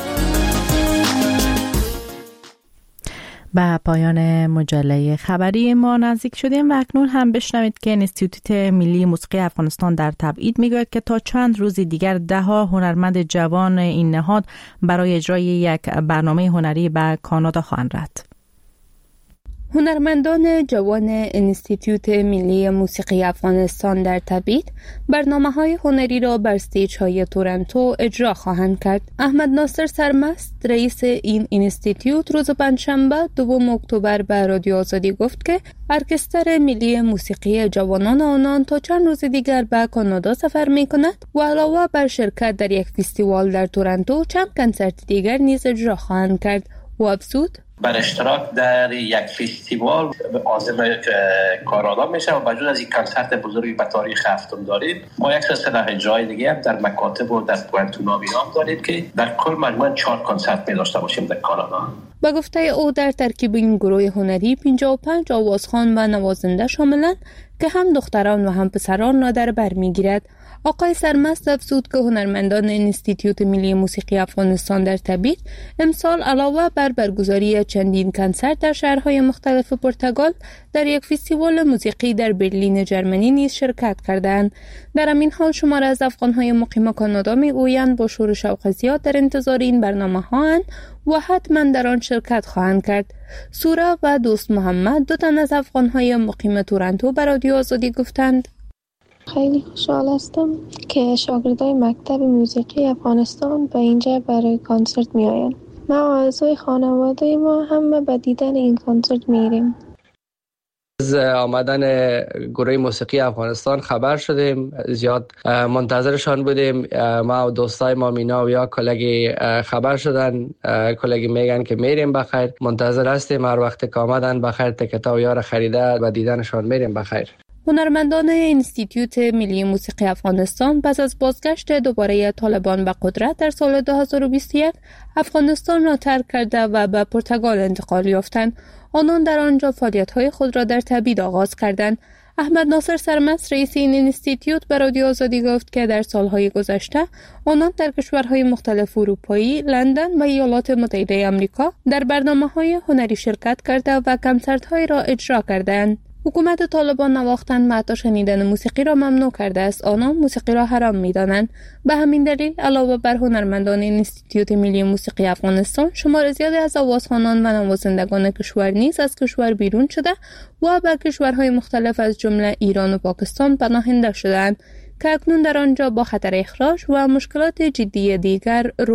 به پایان مجله خبری ما نزدیک شدیم و اکنون هم بشنوید که انستیتوت ملی موسیقی افغانستان در تبعید میگوید که تا چند روز دیگر ده ها هنرمند جوان این نهاد برای اجرای یک برنامه هنری به کانادا خواهند رفت. هنرمندان جوان انستیتوت ملی موسیقی افغانستان در تبعید برنامه‌های هنری را بر استیج‌های تورنتو اجرا خواهند کرد. احمد ناصر سرمست رئیس این انستیتوت روز پنجشنبه دوم اکتبر به رادیو آزادی گفت که ارکستر ملی موسیقی جوانان آنان تا چند روز دیگر به کانادا سفر می‌کند و علاوه بر شرکت در یک فستیوال در تورنتو چند کنسرت دیگر نیز اجرا خواهند کرد و افزود بر اشتراک در یک فستیوال عازم کانادا میشه و بجز از این کنسرت بزرگی به تاریخ هفتم داریم. ما یک سلسله جای دیگه هم در مکاتب و در پوانتونامی هم داریم که در کل مجموعاً چهار کنسرت می داشته باشیم در کانادا. با گفته او در ترکیب این گروه هنری پنجاه و پنج آوازخوان و نوازنده شاملند که هم دختران و هم پسران را در بر میگیرد. آقای سرمست افزود که هنرمندان انستیتوت ملی موسیقی افغانستان در تبعید امسال علاوه بر برگزاری چندین کنسرت در شهرهای مختلف پرتغال در یک فستیوال موسیقی در برلین جرمنی نیز شرکت کردند. در همین حال شمار از افغانهای مقیم کانادا میگویند با شور و شوق زیاد در انتظار این برنامه‌ها و حتما در آن شرکت خواهند کرد. سورا و دوست محمد دو تن از افغانهای مقیم تورنتو به رادیو آزادی گفتند خیلی خوشحال هستم که شاگردای مکتب موسیقی افغانستان به اینجا برای کنسرت می آیند. ما اعضای خانواده ما همه به دیدن این کنسرت میریم. از آمدن گروه موسیقی افغانستان خبر شدیم، زیاد منتظرشان بودیم. ما و دوستای ما مینا و یا کلگی خبر شدن، کلگی میگن که میریم بخیر، منتظر هستیم هر وقت که آمدن بخیر تکتا و یار خریده و دیدنشان میریم بخیر. هنرمندان انستیتیوت ملی موسیقی افغانستان پس از بازگشت دوباره طالبان به قدرت در سال دو هزار و بیست و یک افغانستان را ترک کرده و به پرتغال انتقال یافتند. آنان در آنجا فعالیت‌های خود را در تبعید آغاز کردند. احمد ناصر سرمست رئیس این انستیتیوت به رادیو آزادی گفت که در سالهای گذشته آنان در کشورهای مختلف اروپایی، لندن و ایالات متحده آمریکا در برنامه‌های هنری شرکت کرده و کنسرت‌های را اجرا کردند. حکومت طالبان نواختن و حتی شنیدن موسیقی را ممنوع کرده است. آنان موسیقی را حرام می‌دانند. به همین دلیل علاوه بر هنرمندان انستیتیوت ملی موسیقی افغانستان، شمار زیادی از آوازخوانان و نوازندگان کشور نیز از کشور بیرون شده و به کشورهای مختلف از جمله ایران و پاکستان پناهنده شدند که اکنون در آنجا با خطر اخراج و مشکلات جدی دیگر رو